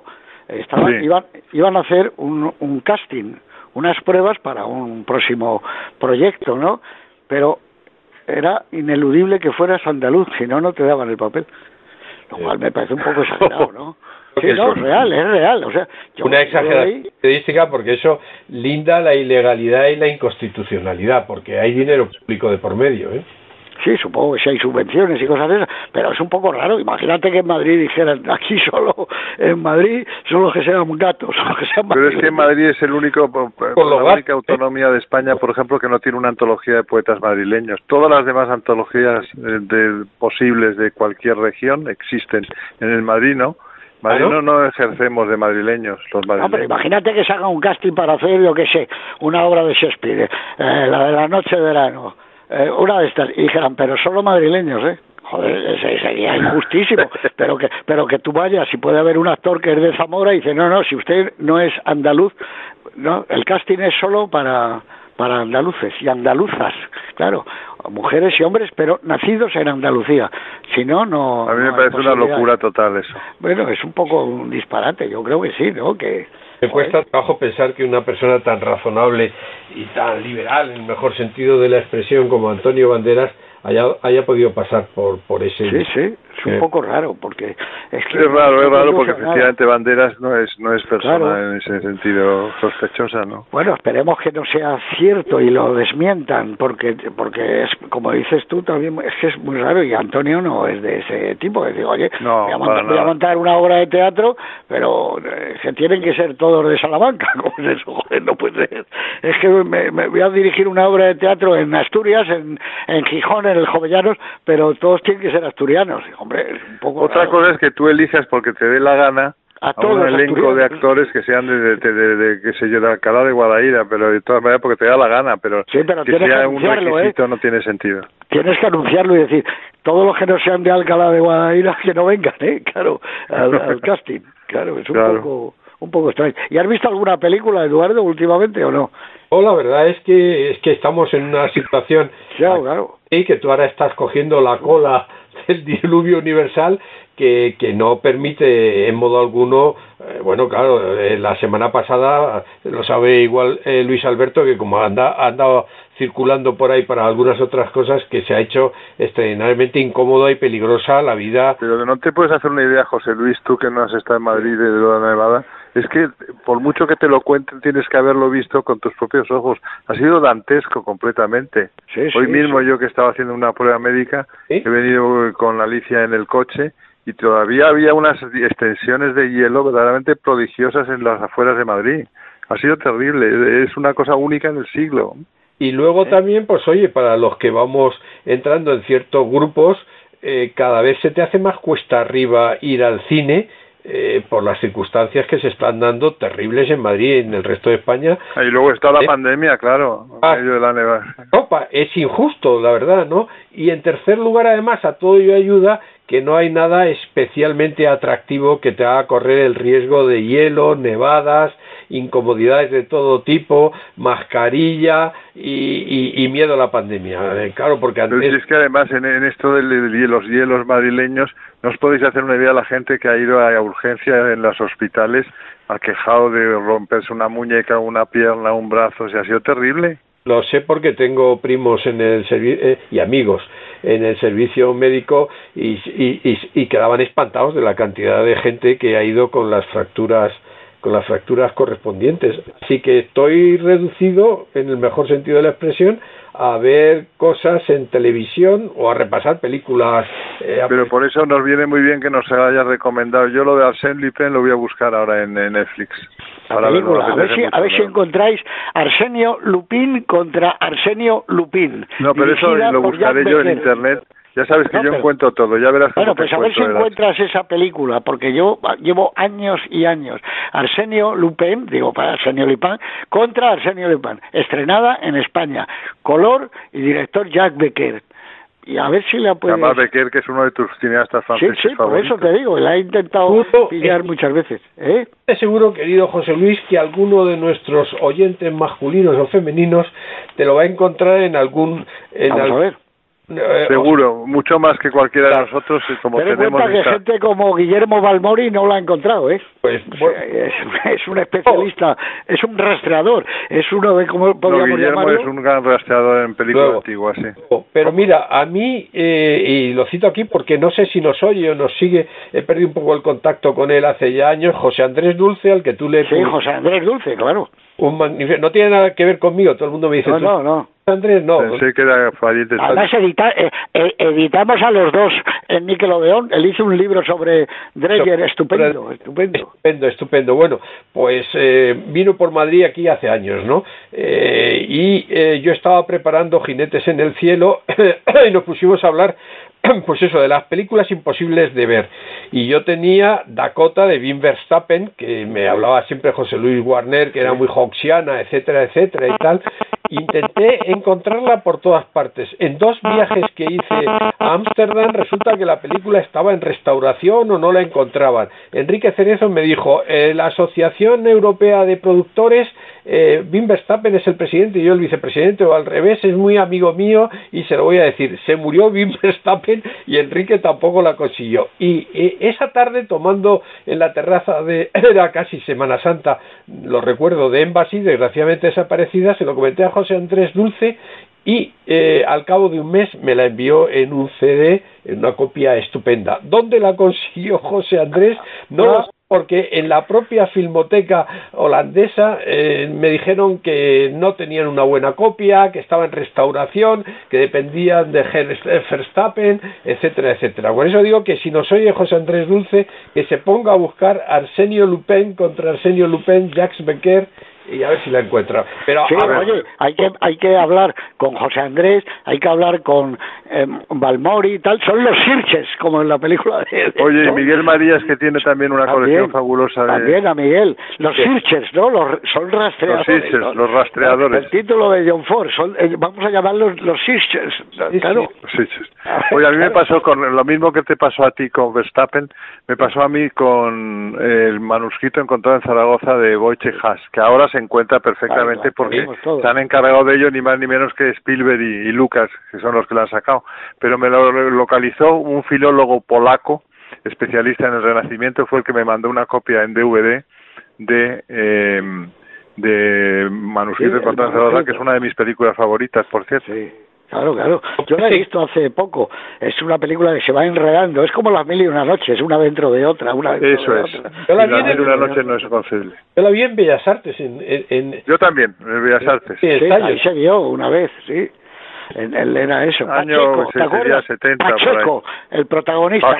iban a hacer un casting, unas pruebas para un próximo proyecto, ¿no? Pero era ineludible que fueras andaluz, si no te daban el papel, lo cual me parece un poco exagerado, ¿no? Sí, no, es real, o sea... Una exageración estadística, porque eso linda la ilegalidad y la inconstitucionalidad, porque hay dinero público de por medio, ¿eh? Sí, supongo que sí hay subvenciones y cosas de esas, pero es un poco raro. Imagínate que en Madrid dijeran, aquí en Madrid son los que sean gatos, los que sean... Pero es que Madrid es la única autonomía de España, por ejemplo, que no tiene una antología de poetas madrileños. Todas las demás antologías posibles de cualquier región existen. En el Madrid no. No ejercemos de madrileños, los madrileños. No, pero imagínate que se haga un casting para hacer, yo qué sé, una obra de Shakespeare, la de la noche de verano, una de estas, y dijeran, pero solo madrileños, joder, sería injustísimo, pero que tú vayas y puede haber un actor que es de Zamora y dice, no, si usted no es andaluz, no, el casting es solo para andaluces y andaluzas, claro, mujeres y hombres, pero nacidos en Andalucía, si no a mí me parece una locura total eso. Bueno, es un poco un disparate, yo creo que sí, ¿no? Me cuesta trabajo pensar que una persona tan razonable y tan liberal, en el mejor sentido de la expresión, como Antonio Banderas, haya podido pasar por ese... Sí, es un poco raro, porque... Es raro porque efectivamente Banderas no es persona en ese sentido sospechosa, ¿no? Bueno, esperemos que no sea cierto y lo desmientan, porque es, como dices tú, también es que es muy raro, y Antonio no es de ese tipo, que digo, oye, voy a montar una obra de teatro, pero que tienen que ser todos de Salamanca, como es eso, joder, no puede ser. Es que me voy a dirigir una obra de teatro en Asturias, en Gijón, en el Jovellanos, pero todos tienen que ser asturianos. Hombre, es un poco Otra raro. cosa es que tú elijas porque te dé la gana a un elenco de actores que sean de qué sé yo, de Alcalá de Guadaira, pero de todas maneras porque te da la gana, pero sí, pero que sea un requisito no tiene sentido. tienes que anunciarlo y decir, todos los que no sean de Alcalá de Guadaira que no vengan, claro, al casting. Claro, es un poco extraño. ¿Y has visto alguna película, Eduardo, últimamente o no? La verdad es que estamos en una situación claro. Y que tú ahora estás cogiendo la cola del diluvio universal que no permite en modo alguno, la semana pasada, lo sabe igual Luis Alberto, que como ha andado circulando por ahí para algunas otras cosas, que se ha hecho extraordinariamente incómoda y peligrosa la vida. Pero no te puedes hacer una idea, José Luis, tú que no has estado en Madrid de la Nevada, es que por mucho que te lo cuenten tienes que haberlo visto con tus propios ojos. Ha sido dantesco completamente. Hoy mismo yo que estaba haciendo una prueba médica, he venido con Alicia en el coche y todavía había unas extensiones de hielo verdaderamente prodigiosas en las afueras de Madrid. Ha sido terrible, es una cosa única en el siglo. Y luego también, pues oye, para los que vamos entrando en ciertos grupos, cada vez se te hace más cuesta arriba ir al cine, por las circunstancias que se están dando terribles en Madrid y en el resto de España. Y luego está la pandemia, claro, en medio de la nevada. Es injusto, la verdad, ¿no? Y en tercer lugar, además, a todo ello ayuda que no hay nada especialmente atractivo que te haga correr el riesgo de hielo, nevadas, incomodidades de todo tipo, mascarilla y miedo a la pandemia. Claro, porque antes... Pero si es que además en esto de los hielos madrileños, no os podéis hacer una idea a la gente que ha ido a urgencia en los hospitales aquejado de romperse una muñeca, una pierna, un brazo, ha sido terrible. Lo sé porque tengo primos en el servicio y amigos en el servicio médico y quedaban espantados de la cantidad de gente que ha ido con las fracturas correspondientes. Así que estoy reducido, en el mejor sentido de la expresión, a ver cosas en televisión o a repasar películas. Pero por eso nos viene muy bien que nos haya recomendado. Yo lo de Arsène Lupin lo voy a buscar ahora en Netflix. La película, a ver si encontráis Arsenio Lupin contra Arsenio Lupin. No, pero eso lo buscaré yo en internet. Ya sabes que yo encuentro todo, ya verás. Bueno, pues a ver si encuentras esa película, porque yo llevo años y años. Arsenio Lupin, para Arsenio Lupin, contra Arsenio Lupin, estrenada en España. Color y director Jacques Becker. Y a ver si la puedes... Además Becker, que es uno de tus cineastas franceses Sí, por eso te digo, la he intentado pillar muchas veces. Estoy seguro, querido José Luis, que alguno de nuestros oyentes masculinos o femeninos te lo va a encontrar en algún... Vamos a ver. Seguro, mucho más que cualquiera de nosotros, como tenemos. Ten en cuenta que gente como Guillermo Balmori no lo ha encontrado, Pues es un especialista, es un rastreador, es uno de cómo podríamos Guillermo llamarlo. Es un gran rastreador en películas antiguas, sí. Pero mira, a mí, y lo cito aquí porque no sé si nos oye o nos sigue, he perdido un poco el contacto con él hace ya años, José Andrés Dulce, al que tú le... Sí, José Andrés Dulce, claro. No tiene nada que ver conmigo, todo el mundo me dice... No. Andrés, no. Pensé que era pariente. Además editamos a los dos en Nickelodeon. Él hizo un libro sobre Dreyer, estupendo. Bueno, pues vino por Madrid aquí hace años, ¿no? Y yo estaba preparando Jinetes en el Cielo y nos pusimos a hablar, pues eso, de las películas imposibles de ver. Y yo tenía Dakota de Wim Verstappen, que me hablaba siempre José Luis Warner, que era muy hawksiana, etcétera y tal. Intenté encontrarla por todas partes. En 2 viajes que hice a Ámsterdam resulta que la película estaba en restauración o no la encontraban. Enrique Cerezo me dijo, la Asociación Europea de Productores, Wim Verstappen es el presidente y yo el vicepresidente, o al revés, es muy amigo mío y se lo voy a decir. Se murió Wim Verstappen y Enrique tampoco la consiguió. Y esa tarde, tomando en la terraza era casi Semana Santa, lo recuerdo, de Embassy, desgraciadamente desaparecida, se lo comenté a José Andrés Dulce y al cabo de un mes me la envió en un CD, en una copia estupenda. ¿Dónde la consiguió José Andrés? No lo sé, porque en la propia filmoteca holandesa me dijeron que no tenían una buena copia, que estaba en restauración, que dependían de Verstappen, etcétera. Por eso digo que si nos oye José Andrés Dulce, que se ponga a buscar Arsenio Lupin contra Arsenio Lupin, Jacques Becker, y a ver si la encuentra. Pero sí, oye, hay que hablar con José Andrés, hay que hablar con Balmori y tal, son los Sirches, como en la película de oye, Miguel Marías, que tiene también una colección fabulosa de... También a Miguel, los Sirches, ¿no? Son rastreadores. Los Sirches, ¿no? los rastreadores. El título de John Ford, vamos a llamarlos los Sirches, claro. Los Sirches. Oye, a mí me pasó con lo mismo que te pasó a ti con Verstappen, me pasó a mí con el manuscrito encontrado en Zaragoza de Wojciech Haas, que ahora se encuentra perfectamente porque se han encargado de ello ni más ni menos que Spielberg y Lucas, que son los que lo han sacado. Pero me lo localizó un filólogo polaco, especialista en el Renacimiento, fue el que me mandó una copia en DVD de manuscrito encontrado en Zaragoza, que es una de mis películas favoritas, por cierto. Sí. Claro. Yo la he visto hace poco. Es una película que se va enredando. Es como Las Mil y una Noches, una dentro de otra. Eso es. Las Mil y una Noches no es concebible. Yo la vi en Bellas Artes. Yo también, en Bellas Artes. Sí, ahí se vio una vez, sí. Él era eso. Año 70. Pacheco, el protagonista.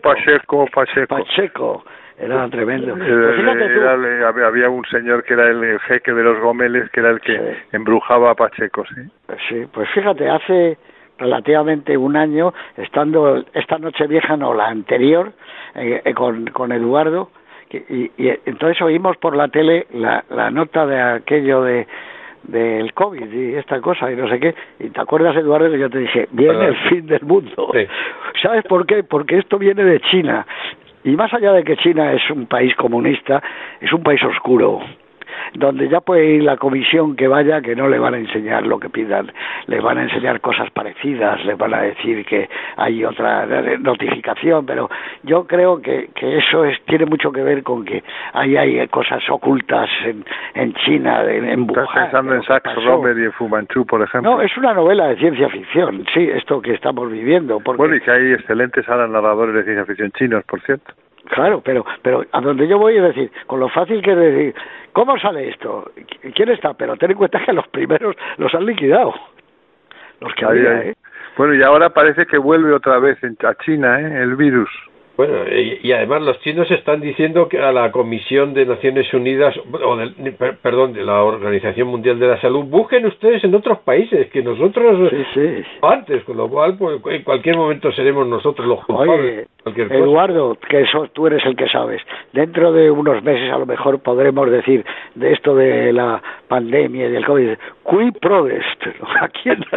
Pacheco. Era tremendo. Pues había un señor que era el jeque de los Gómeles, que era el que embrujaba a Pacheco, ¿sí? Sí, pues fíjate, hace relativamente un año, estando esta Nochevieja, no, la anterior, con Eduardo, y entonces oímos por la tele la nota de aquello del COVID y esta cosa y no sé qué, y te acuerdas, Eduardo, que yo te dije, viene el fin del mundo. Sí. ¿Sabes por qué? Porque esto viene de China. Y más allá de que China es un país comunista, es un país oscuro, donde ya puede ir la comisión que vaya, que no le van a enseñar lo que pidan, les van a enseñar cosas parecidas, les van a decir que hay otra notificación, pero yo creo que eso tiene mucho que ver con que hay cosas ocultas en China, en Wuhan. ¿Estás pensando en Sax Romer y en Fu Manchu, por ejemplo? No, es una novela de ciencia ficción, sí, esto que estamos viviendo. Bueno, y que hay excelentes ahora narradores de ciencia ficción chinos, por cierto. Claro, pero a donde yo voy es decir, con lo fácil que es decir, ¿cómo sale esto? ¿Quién está? Pero ten en cuenta que los primeros los han liquidado, los que había, Bueno, y ahora parece que vuelve otra vez a China, el virus. Bueno, y además los chinos están diciendo que a la Comisión de Naciones Unidas, de la Organización Mundial de la Salud, busquen ustedes en otros países, que nosotros antes, con lo cual pues, en cualquier momento seremos nosotros los culpables. Oye, Eduardo, que tú eres el que sabes, dentro de unos meses a lo mejor podremos decir de esto de la pandemia y del COVID, qui prodest, ¿a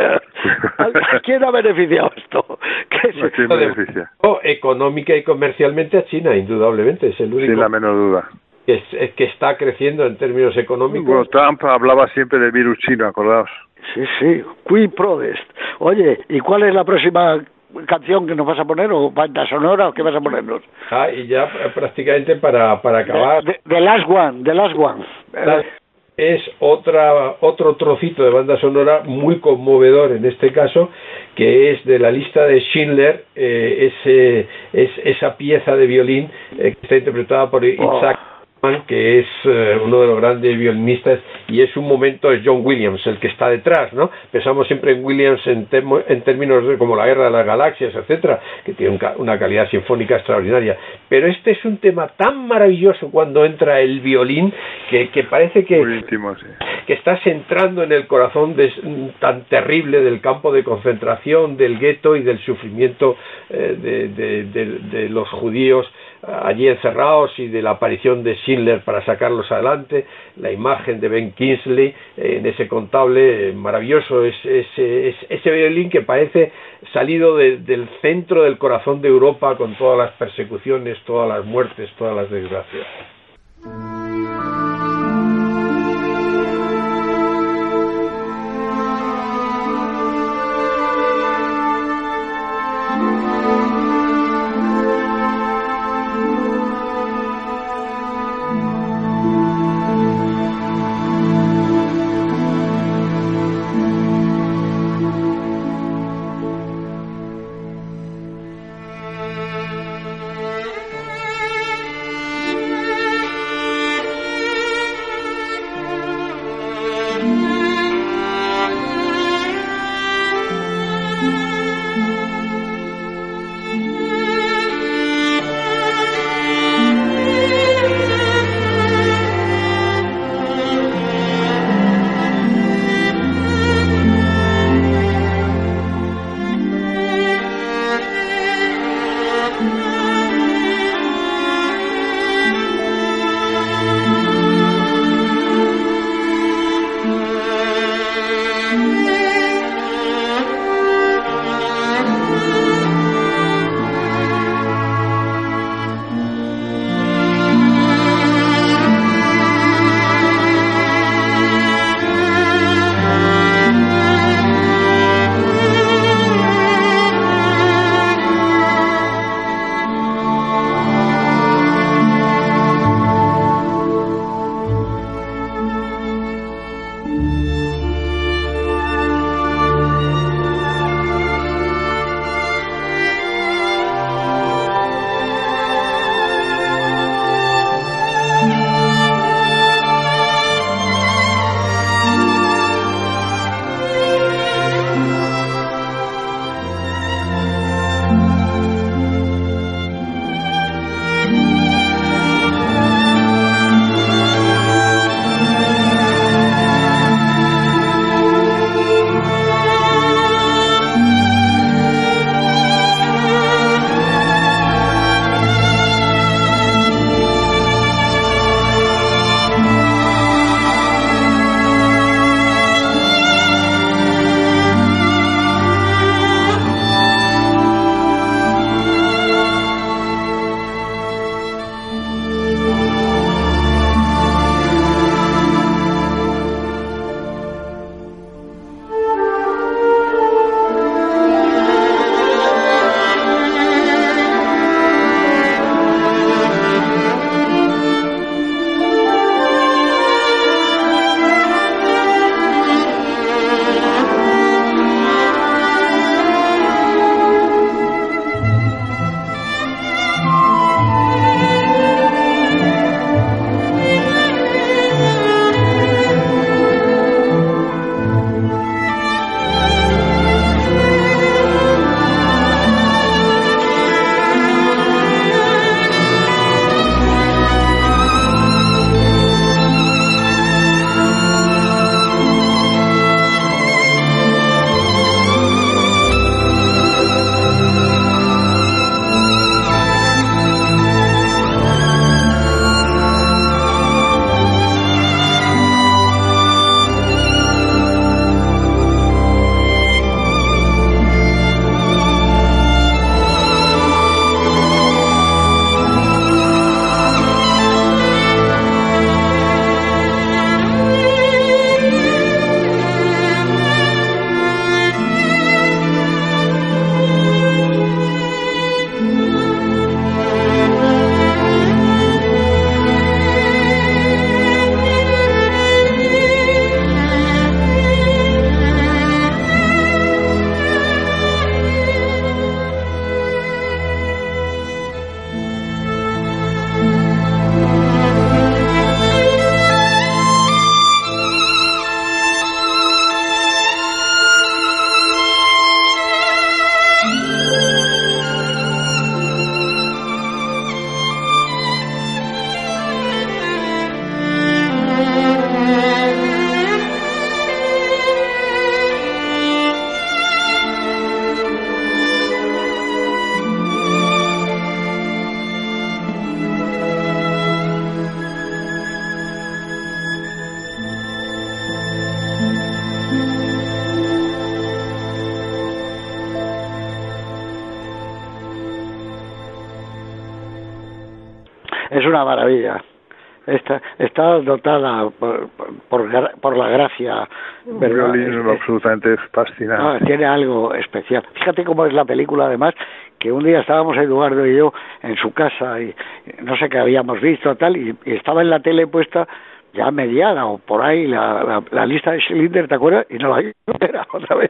quién ha beneficiado esto? ¿A quién beneficia? Económica y comercialmente a China, indudablemente, es el único. Sin la menor duda. Que está creciendo en términos económicos. Bueno, Trump hablaba siempre del virus chino, acordaos. Sí, qui prodest. Oye, ¿y cuál es la próxima canción que nos vas a poner, o banda sonora, o qué vas a ponernos? Y ya prácticamente para acabar. The Last One. Es otro trocito de banda sonora muy conmovedor en este caso, que es de la lista de Schindler, esa pieza de violín que está interpretada por Isaac, que es uno de los grandes violinistas, y es un momento, es John Williams el que está detrás, ¿no? Pensamos siempre en Williams en términos de como la Guerra de las Galaxias, etcétera, que tiene una calidad sinfónica extraordinaria, pero este es un tema tan maravilloso cuando entra el violín que parece que estás entrando en el corazón tan terrible del campo de concentración, del gueto y del sufrimiento de los judíos allí encerrados, y de la aparición de Schindler para sacarlos adelante, la imagen de Ben Kingsley en ese contable maravilloso, ese violín que parece salido del centro del corazón de Europa, con todas las persecuciones, todas las muertes, todas las desgracias. una maravilla. Está dotada por la gracia. Un violín absolutamente fascinante. Tiene algo especial. Fíjate cómo es la película, además, que un día estábamos Eduardo y yo en su casa y no sé qué habíamos visto tal y estaba en la tele puesta ya mediada o por ahí la lista de Schindler, ¿te acuerdas? Y no la vimos otra vez.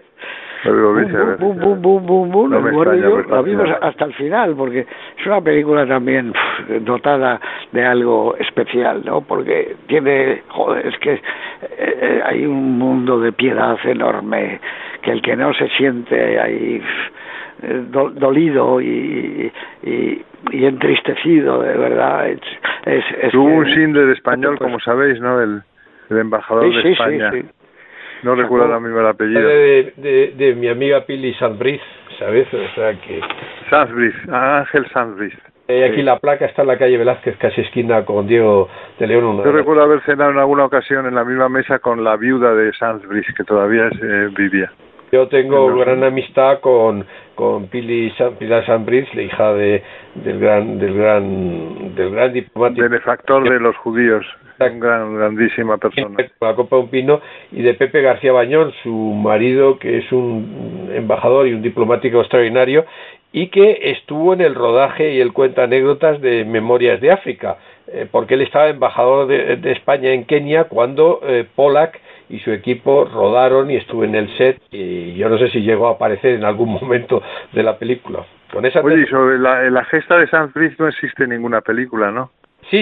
Bum, la vimos hasta el final, porque es una película también dotada de algo especial, ¿no? Porque tiene, es que hay un mundo de piedad enorme, que el que no se siente ahí dolido y entristecido, de verdad, tuvo un Schindler español, como sabéis, ¿no? El embajador de España. Sí. No recuerdo ahora mismo el apellido. De mi amiga Pili Sandbriz, ¿sabes? O sea que... Sandbriz, Ángel Sandbriz. Aquí la placa está en la calle Velázquez, casi esquina con Diego de León. Yo recuerdo haber cenado en alguna ocasión en la misma mesa con la viuda de Sandbriz, que todavía vivía. Yo tengo gran amistad con Pilar Sandbriz, la hija del gran diplomático. Benefactor de los judíos. Grandísima persona. La Copa de un Pino, y de Pepe García Bañón, su marido, que es un embajador y un diplomático extraordinario, y que estuvo en el rodaje, y él cuenta anécdotas de Memorias de África, porque él estaba embajador de España en Kenia cuando Pollack y su equipo rodaron, y estuvo en el set, y yo no sé si llegó a aparecer en algún momento de la película. Oye, y sobre la gesta de Sandbriz no existe ninguna película, ¿no? Sí,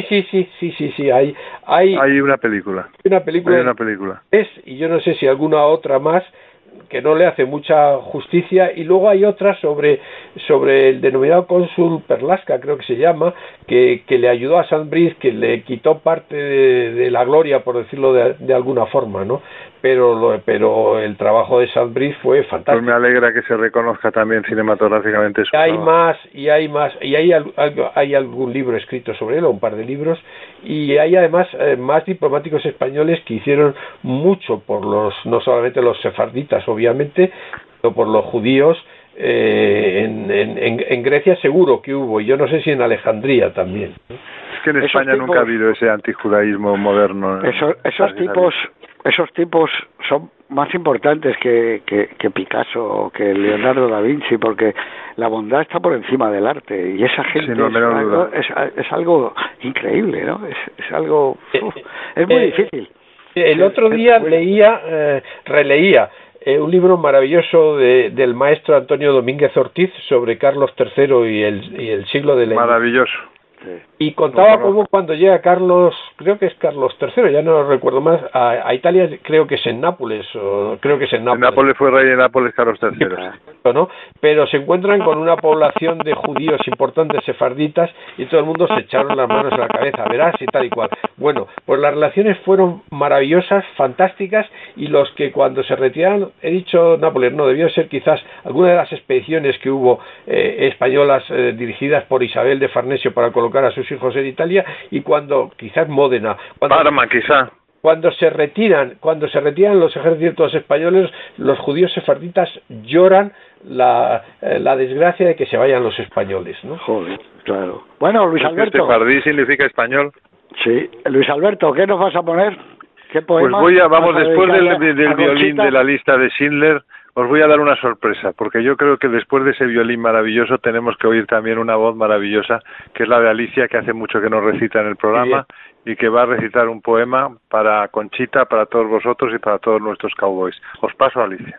hay una película. Hay una película. Y yo no sé si alguna otra más que no le hace mucha justicia, y luego hay otra sobre el denominado cónsul Perlasca, creo que se llama, que le ayudó a Sandbriz, que le quitó parte de la gloria, por decirlo de alguna forma, ¿no? Pero el trabajo de Sandbriz fue fantástico. Pues me alegra que se reconozca también cinematográficamente eso. Hay algún libro escrito sobre él, o un par de libros, y hay además más diplomáticos españoles que hicieron mucho por no solamente los sefarditas, obviamente, sino por los judíos. En Grecia seguro que hubo, y yo no sé si en Alejandría también. Es que en España nunca ha habido ese antijudaísmo moderno. Esos tipos son más importantes que Picasso o que Leonardo da Vinci, porque la bondad está por encima del arte, y esa gente es algo increíble, ¿no? Es algo... es muy difícil. El otro día releía un libro maravilloso del maestro Antonio Domínguez Ortiz sobre Carlos III y el siglo de la... Maravilloso. Y contaba cómo cuando llega Carlos, creo que es Carlos III, ya no recuerdo más, a Italia, creo que es en Nápoles, En Nápoles fue rey de Nápoles Carlos III. ¿No? Pero se encuentran con una población de judíos importantes sefarditas, y todo el mundo se echaron las manos a la cabeza, verás, y tal y cual. Bueno, pues las relaciones fueron maravillosas, fantásticas, y los que cuando se retiraron, he dicho Nápoles, no, debió ser quizás alguna de las expediciones que hubo españolas dirigidas por Isabel de Farnesio para colocar a sus hijos en Italia, y cuando quizás Módena, Parma quizá, cuando se retiran los ejércitos españoles, los judíos sefarditas lloran la desgracia de que se vayan los españoles, ¿no? Joder, claro. Bueno, Luis Alberto. Sefardí significa español. Sí, Luis Alberto, ¿qué nos vas a poner? ¿Qué poema? Pues vamos después del violín de la lista de Schindler. Os voy a dar una sorpresa, porque yo creo que después de ese violín maravilloso tenemos que oír también una voz maravillosa, que es la de Alicia, que hace mucho que no recita en el programa, y que va a recitar un poema para Conchita, para todos vosotros y para todos nuestros cowboys. Os paso a Alicia.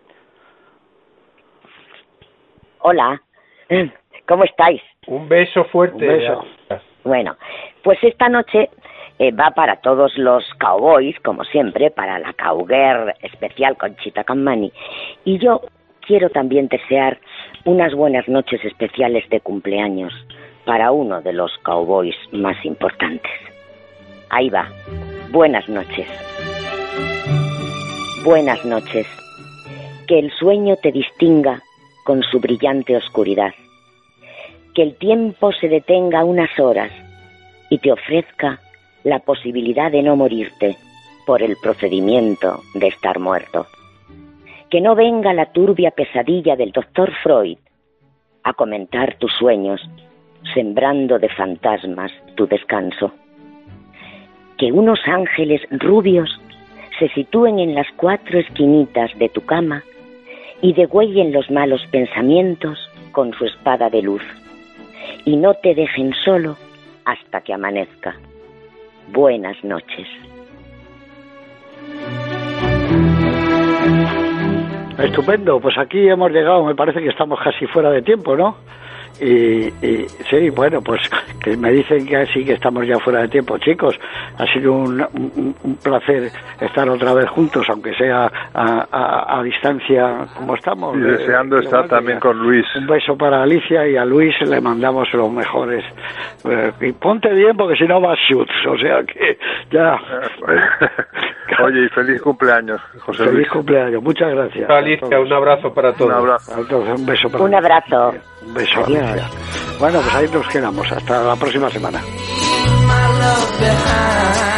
Hola, ¿cómo estáis? Un beso fuerte. Un beso. Bueno, pues esta noche va para todos los cowboys, como siempre, para la cowgirl especial Conchita Cammani, y yo quiero también desear unas buenas noches especiales de cumpleaños para uno de los cowboys más importantes. Ahí va. Buenas noches. Buenas noches. Que el sueño te distinga con su brillante oscuridad. Que el tiempo se detenga unas horas y te ofrezca la posibilidad de no morirte por el procedimiento de estar muerto. Que no venga la turbia pesadilla del doctor Freud a comentar tus sueños sembrando de fantasmas tu descanso. Que unos ángeles rubios se sitúen en las 4 esquinitas de tu cama y degüellen los malos pensamientos con su espada de luz, y no te dejen solo hasta que amanezca. Buenas noches. Estupendo, pues aquí hemos llegado, me parece que estamos casi fuera de tiempo, ¿no? Y sí, bueno, pues que me dicen que sí que estamos ya fuera de tiempo. Chicos, ha sido un placer estar otra vez juntos, aunque sea a distancia como estamos. Y deseando estar también con Luis. Un beso para Alicia, y a Luis le mandamos los mejores. Y ponte bien, porque si no vas shoots, o sea que ya... Oye, y feliz cumpleaños, José Luis. Feliz cumpleaños, muchas gracias. Alicia, un abrazo para todos. Un abrazo. Un beso para Un abrazo. Un beso, Alicia. Bueno, pues ahí nos quedamos. Hasta la próxima semana. My love behind.